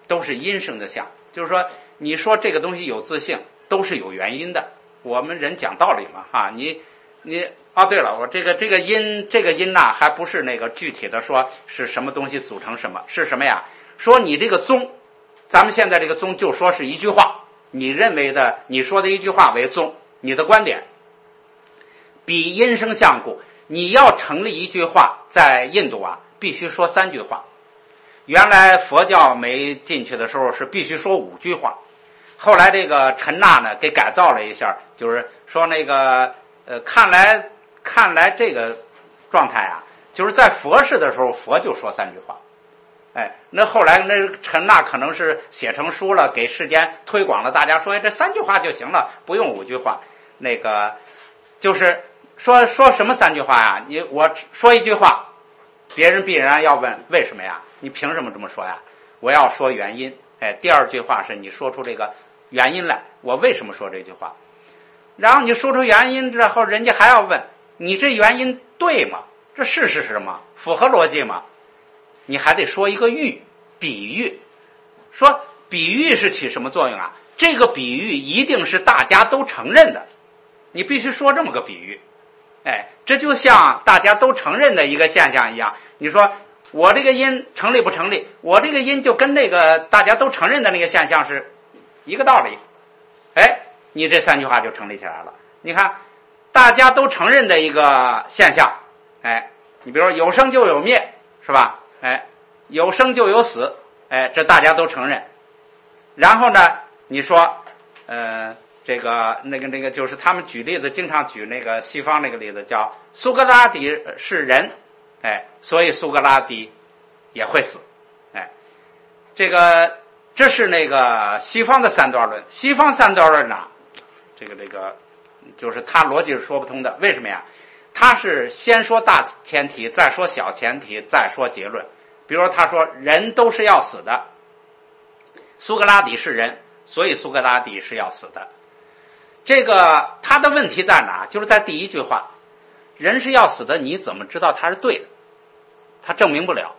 S1: 都是因生的相，就是说你说这个东西有自性，都是有原因的。我们人讲道理嘛，哈，你你啊，对了，我这个这个因这个因呐、啊，还不是那个具体的说是什么东西组成什么，是什么呀？说你这个宗，咱们现在这个宗就说是一句话，你认为的你说的一句话为宗，你的观点，比因生相故，你要成立一句话，在印度啊，必须说三句话。原来佛教没进去的时候是必须说五句话，后来这个陈那呢给改造了一下，就是说那个呃，看来看来这个状态啊，就是在佛事的时候佛就说三句话。哎，那后来那陈那可能是写成书了，给世间推广了，大家说哎这三句话就行了，不用五句话。那个就是说说什么三句话呀？你我说一句话，别人必然要问为什么呀？你凭什么这么说呀？我要说原因。哎，第二句话是你说出这个原因来，我为什么说这句话？然后你说出原因之后，人家还要问你这原因对吗？这事实是什么？符合逻辑吗？你还得说一个喻，比喻。说比喻是起什么作用啊？这个比喻一定是大家都承认的，你必须说这么个比喻。哎，这就像大家都承认的一个现象一样。你说我这个因成立不成立？我这个因就跟那个大家都承认的那个现象是一个道理。哎，你这三句话就成立起来了。你看，大家都承认的一个现象，哎，你比如说有生就有灭，是吧？哎，有生就有死，哎，这大家都承认。然后呢，你说，呃，这个那个那个就是他们举例子，经常举那个西方那个例子，叫苏格拉底是人，哎，所以苏格拉底也会死，哎，这个这是那个西方的三段论。西方三段论呢，这个这个就是他逻辑是说不通的。为什么呀？他是先说大前提，再说小前提，再说结论。比如说他说人都是要死的，苏格拉底是人，所以苏格拉底是要死的。这个他的问题在哪？就是在第一句话，人是要死的，你怎么知道他是对的？他证明不了。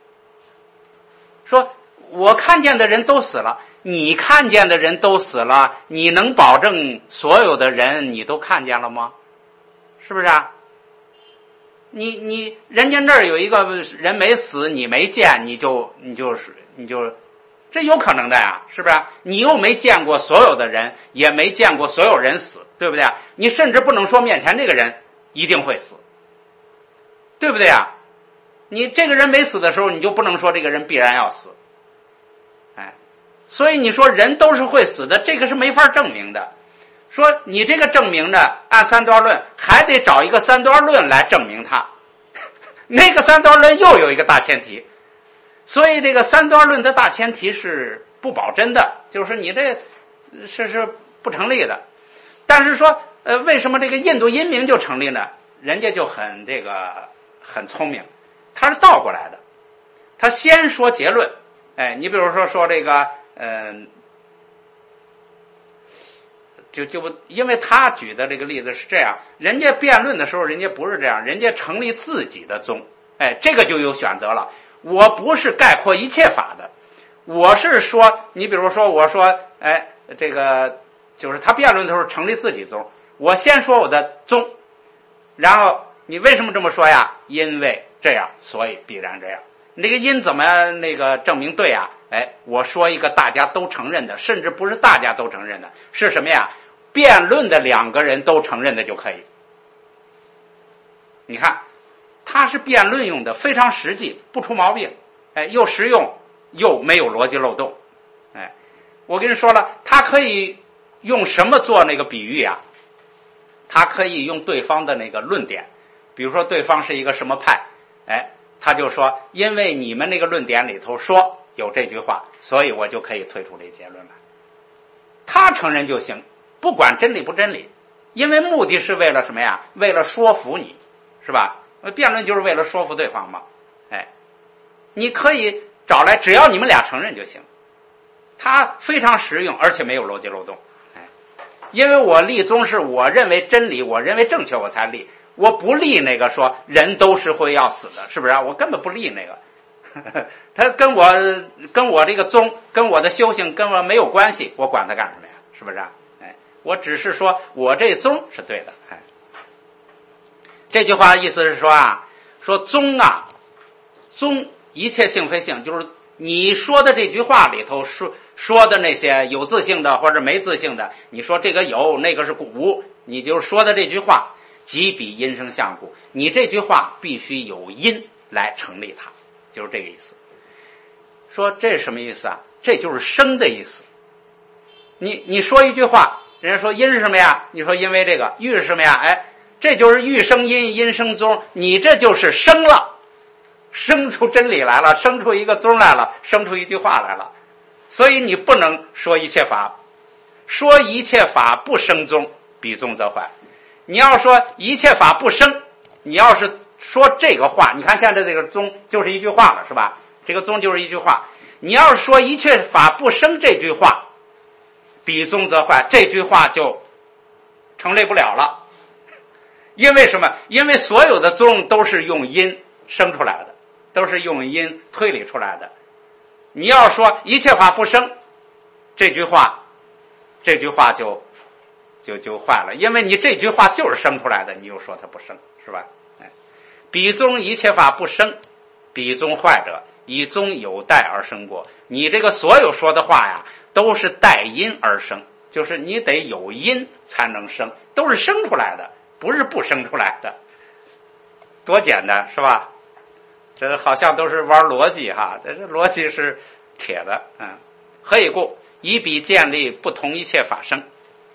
S1: 说我看见的人都死了，你看见的人都死了，你能保证所有的人你都看见了吗？是不是啊？你你人家那儿有一个人没死，你没见，你就你就是你就这有可能的呀，是不是？你又没见过所有的人，也没见过所有人死，对不对？你甚至不能说面前这个人一定会死，对不对呀？你这个人没死的时候，你就不能说这个人必然要死，哎，所以你说人都是会死的，这个是没法证明的。说你这个证明呢，按三段论还得找一个三段论来证明它，那个三段论又有一个大前提，所以这个三段论的大前提是不保真的，就是你这是是不成立的。但是说呃，为什么这个印度因明就成立呢？人家就很这个很聪明，他是倒过来的，他先说结论。哎，你比如说说这个嗯。呃就就不，因为他举的这个例子是这样，人家辩论的时候，人家不是这样，人家成立自己的宗，哎，这个就有选择了。我不是概括一切法的，我是说，你比如说，我说，哎，这个就是他辩论的时候成立自己宗，我先说我的宗，然后你为什么这么说呀？因为这样，所以必然这样。你这个因怎么那个证明对呀？哎，我说一个大家都承认的，甚至不是大家都承认的，是什么呀？辩论的两个人都承认的就可以。你看，他是辩论用的，非常实际，不出毛病，哎，又实用又没有逻辑漏洞。哎，我跟你说了，他可以用什么做那个比喻啊？他可以用对方的那个论点，比如说对方是一个什么派，哎，他就说，因为你们那个论点里头说有这句话，所以我就可以推出这结论来。他承认就行，不管真理不真理，因为目的是为了什么呀？为了说服你，是吧？辩论就是为了说服对方嘛。哎，你可以找来，只要你们俩承认就行。他非常实用，而且没有逻辑漏洞。哎，因为我立宗是我认为真理，我认为正确，我才立。我不立那个说人都是会要死的，是不是啊？我根本不立那个。 他跟我跟我这个宗跟我的修行跟我没有关系，我管他干什么呀？是不是啊？哎，我只是说我这宗是对的。哎，这句话的意思是说啊，说宗啊，宗一切性非性，就是你说的这句话里头说说的那些有自性的或者没自性的，你说这个有那个是无，你就说的这句话即彼因生相故，你这句话必须有因来成立它，就是这个意思。说这是什么意思啊？这就是生的意思。你你说一句话，人家说因是什么呀？你说因为这个，欲是什么呀？哎，这就是欲生因，因生宗，你这就是生了，生出真理来了，生出一个宗来了，生出一句话来了。所以你不能说一切法，说一切法不生宗，彼宗则坏。你要说一切法不生，你要是说这个话，你看现在这个宗就是一句话了，是吧？这个宗就是一句话。你要是说一切法不生这句话，彼宗则坏，这句话就成立不了了。因为什么？因为所有的宗都是用因生出来的，都是用因推理出来的。你要说一切法不生这句话，这句话就就就坏了，因为你这句话就是生出来的，你又说它不生，是吧？哎，彼宗一切法不生，彼宗坏者，以宗有待而生过。你这个所有说的话呀，都是带因而生，就是你得有因才能生，都是生出来的，不是不生出来的。多简单，是吧？这好像都是玩逻辑哈，这逻辑是铁的。嗯，何以故？以彼建立不同一切法生。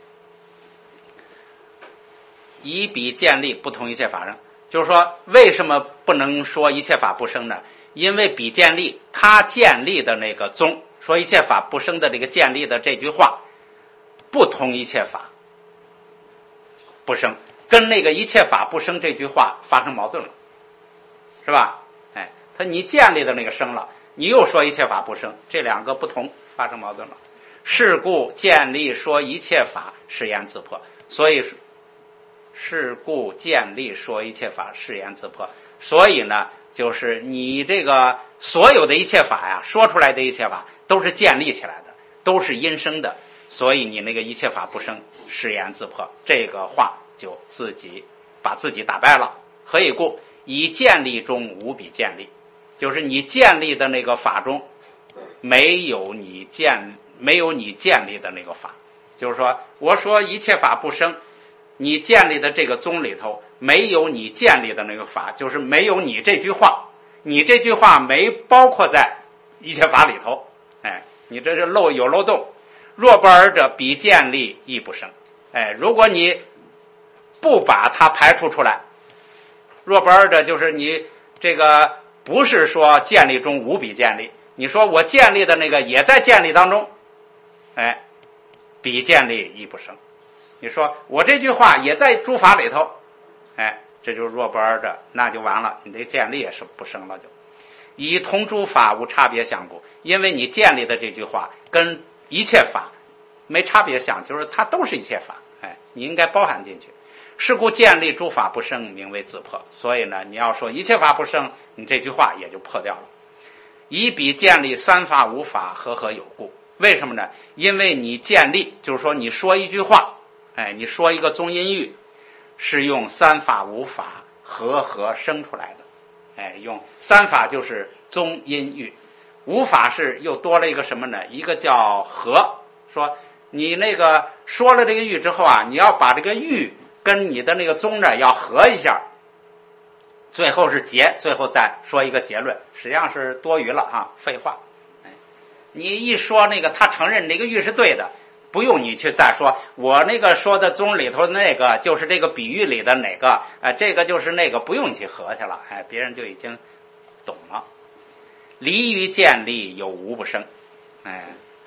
S1: 以彼建立不同一切法生，就是说为什么不能说一切法不生呢？因为彼建立他建立的那个宗，说一切法不生的这个建立的这句话，不同一切法不生，跟那个一切法不生这句话发生矛盾了，是吧？哎，他你建立的那个生了，你又说一切法不生，这两个不同，发生矛盾了。是故建立说一切法是言自破，所以是故建立说一切法是言自破。所以呢，就是你这个所有的一切法呀，说出来的一切法都是建立起来的，都是因生的，所以你那个一切法不生是言自破，这个话就自己把自己打败了。何以故？以建立中无彼建立，就是你建立的那个法中没有你建没有你建立的那个法。就是说，我说一切法不生，你建立的这个宗里头没有你建立的那个法，就是没有你这句话，你这句话没包括在一切法里头。哎，你这是漏有漏洞。若不尔者，彼建立亦不生。哎，如果你不把它排除出来，若不尔者就是你这个不是说建立中无彼建立，你说我建立的那个也在建立当中，哎，彼建立亦不生。你说我这句话也在诸法里头，哎，这就是若不尔者，那就完了，你这建立也是不生了。就以同诸法无差别相故，因为你建立的这句话跟一切法没差别相，就是它都是一切法，哎，你应该包含进去。是故建立诸法不生，名为自破。所以呢，你要说一切法不生，你这句话也就破掉了。以彼建立三法无法，和合有故。为什么呢？因为你建立，就是说你说一句话，哎，你说一个宗因喻，是用三法无法和合生出来的。哎，用三法就是宗因喻，无法是又多了一个什么呢？一个叫和。说你那个说了这个喻之后啊，你要把这个喻跟你的那个宗呢要合一下，最后是结，最后再说一个结论，实际上是多余了啊，废话。哎，你一说那个他承认那个喻是对的，不用你去再说我那个说的宗里头那个就是这个比喻里的哪个，哎，这个就是那个，不用你去合去了，哎，别人就已经懂了。离于建立有无不生，哎，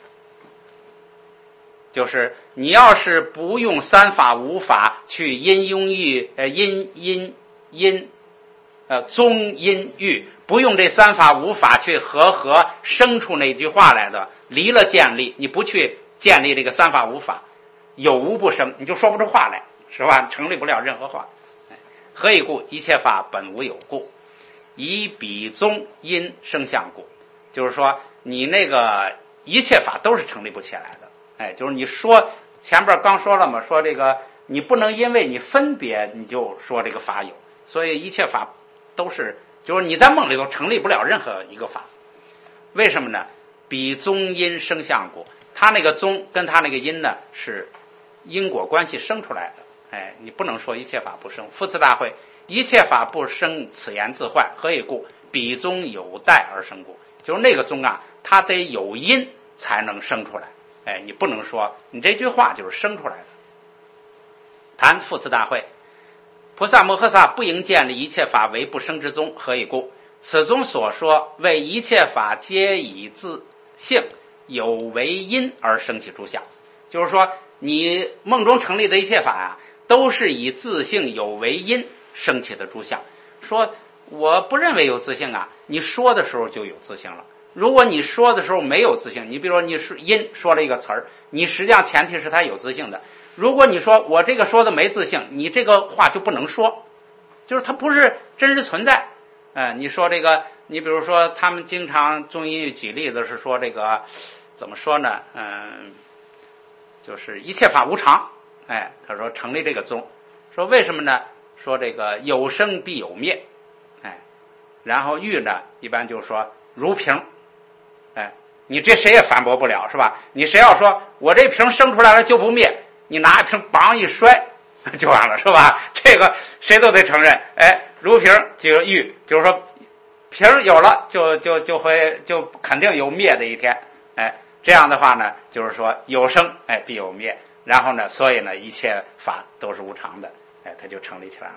S1: 就是你要是不用三法无法去因庸喻，呃，因因因，呃，宗因喻，不用这三法无法去和合生出那句话来的，离了建立，你不去建立这个三法无法，有无不生，你就说不出话来，是吧？成立不了任何话。何以故？一切法本无有故。 以彼宗因生相故，就是说你那个一切法都是成立不起来的。哎，就是你说前边刚说了嘛，说这个你不能因为你分别你就说这个法有，所以一切法都是，就是你在梦里头成立不了任何一个法。为什么呢？彼宗因生相故，他那个宗跟他那个因呢是因果关系生出来的。哎，你不能说一切法不生。复次大会，一切法不生，此言自坏。何以故？彼宗有待而生故。就是那个宗啊，它得有因才能生出来。哎，你不能说你这句话就是生出来的。谈复次大会，菩萨摩诃萨不应建立一切法为不生之宗。何以故？此宗所说为一切法皆以自性有为因而生起诸相。就是说你梦中成立的一切法啊，都是以自性有为因生起的诸相。说我不认为有自性啊，你说的时候就有自性了。如果你说的时候没有自性，你比如说你是因说了一个词儿，你实际上前提是它有自性的。如果你说我这个说的没自性，你这个话就不能说，就是它不是真实存在。呃，你说这个，你比如说他们经常中医举例子是说这个怎么说呢？嗯，就是一切法无常。哎，他说成立这个宗，说为什么呢？说这个有生必有灭。哎，然后喻呢，一般就是说如瓶。哎，你这谁也反驳不了，是吧？你谁要说我这瓶生出来了就不灭，你拿一瓶梆一摔就完了，是吧？这个谁都得承认。哎，如瓶就是喻，就是说瓶有了就就就会就肯定有灭的一天。哎，这样的话呢，就是说有生哎必有灭，然后呢，所以呢一切法都是无常的，哎，它就成立起来了。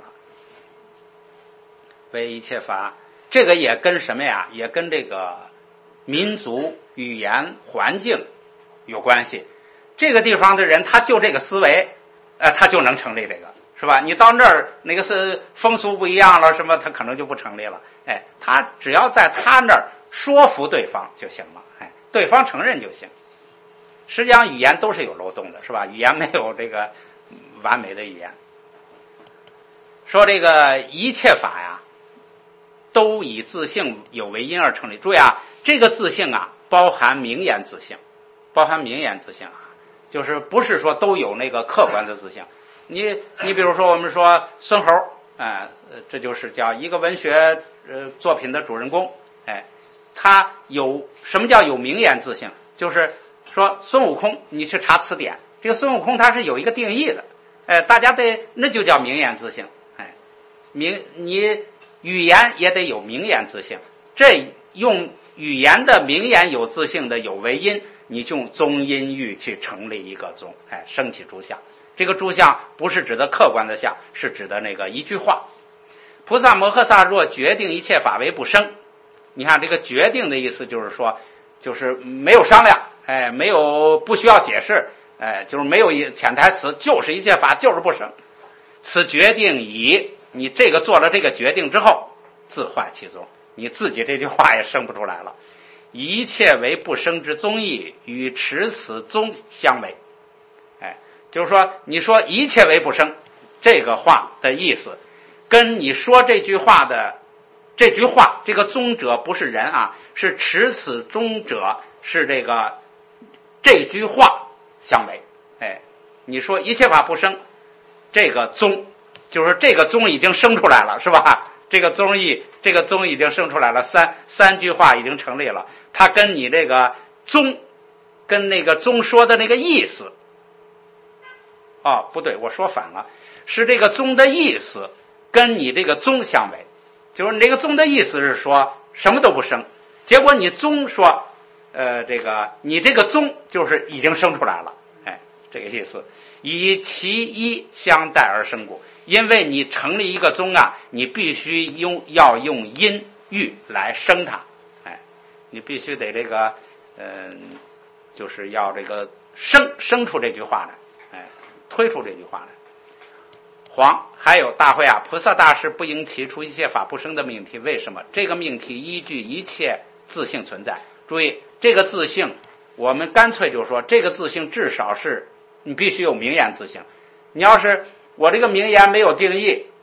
S1: 为一切法，这个也跟什么呀？也跟这个民族、语言、环境有关系。这个地方的人，他就这个思维，呃，他就能成立这个，是吧？你到那儿那个是风俗不一样了，什么他可能就不成立了。哎，他只要在他那儿说服对方就行了，哎，对方承认就行。实际上语言都是有漏洞的，是吧？语言没有这个完美的语言。说这个一切法呀，都以自性有为因而成立。注意啊，这个自性啊，包含名言自性，包含名言自性啊，就是不是说都有那个客观的自性。你你比如说我们说孙猴，哎、呃，这就是叫一个文学呃作品的主人公，哎，他有什么叫有名言自性？就是说孙悟空，你去查词典，这个孙悟空他是有一个定义的，哎，大家得那就叫名言自性，哎，名你语言也得有名言自性，这用语言的名言有自性的有为因，你就用宗因喻去成立一个宗，哎，升起诸相。这个诸相不是指的客观的相，是指的那个一句话。菩萨摩诃萨若决定一切法为不生，你看这个决定的意思就是说，就是没有商量，哎，没有不需要解释，哎，就是没有潜台词，就是一切法就是不生。此决定以你这个做了这个决定之后，自坏其宗，你自己这句话也生不出来了。一切为不生之宗义，与持此宗相违。哎，就是说，你说一切为不生，这个话的意思，跟你说这句话的这句话，这个宗者不是人啊，是持此宗者，是这个这句话相违。哎，你说一切法不生，这个宗就是这个宗已经生出来了，是吧？这个宗义，这个宗已经生出来了，三三句话已经成立了。它跟你这个宗，跟那个宗说的那个意思，哦，不对，我说反了，是这个宗的意思跟你这个宗相违。就是你这个宗的意思是说什么都不生，结果你宗说，呃，这个你这个宗就是已经生出来了，哎，这个意思。以其一相待而生故，因为你成立一个宗啊，你必须用要用因喻来生它，哎，你必须得这个，嗯、呃，就是要这个生生出这句话来，哎，推出这句话来。黄还有大会啊，菩萨大士不应提出一切法不生的命题，为什么？这个命题依据一切自性存在。注意，这个自性，我们干脆就说，这个自性至少是你必须有名言自性。你要是我这个名言没有定义，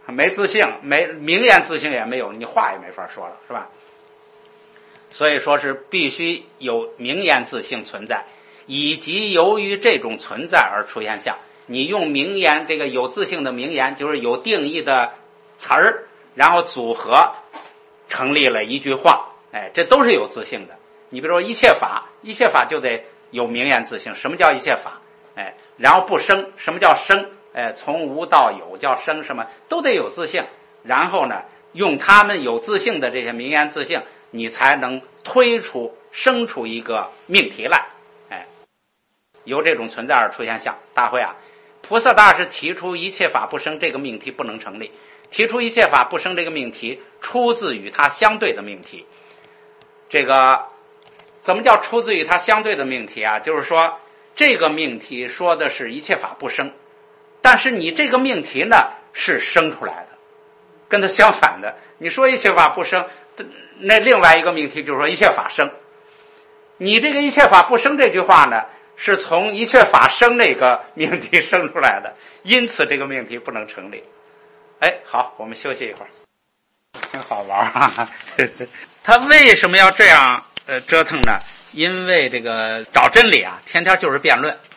S1: 没自性，没名言自性也没有，你话也没法说了，是吧？所以说是必须有名言自性存在，以及由于这种存在而出现相。你用名言，这个有自性的名言就是有定义的词儿，然后组合成立了一句话，哎，这都是有自性的。你比如说一切法，一切法就得有名言自性。什么叫一切法？哎，然后不生，什么叫生？哎，从无到有叫生，什么都得有自性。然后呢，用他们有自性的这些名言自性，你才能推出生出一个命题来。哎，由这种存在而出现相。大会啊，菩萨大师提出一切法不生这个命题不能成立，提出一切法不生这个命题出自与它相对的命题。这个怎么叫出自于它相对的命题啊？就是说这个命题说的是一切法不生，但是你这个命题呢是生出来的，跟它相反的。你说一切法不生，那另外一个命题就是说一切法生。你这个一切法不生这句话呢，是从一切法生那个命题生出来的，因此这个命题不能成立。哎，好，我们休息一会儿。挺好玩啊！他为什么要这样呃折腾呢？因为这个找真理啊，天天就是辩论。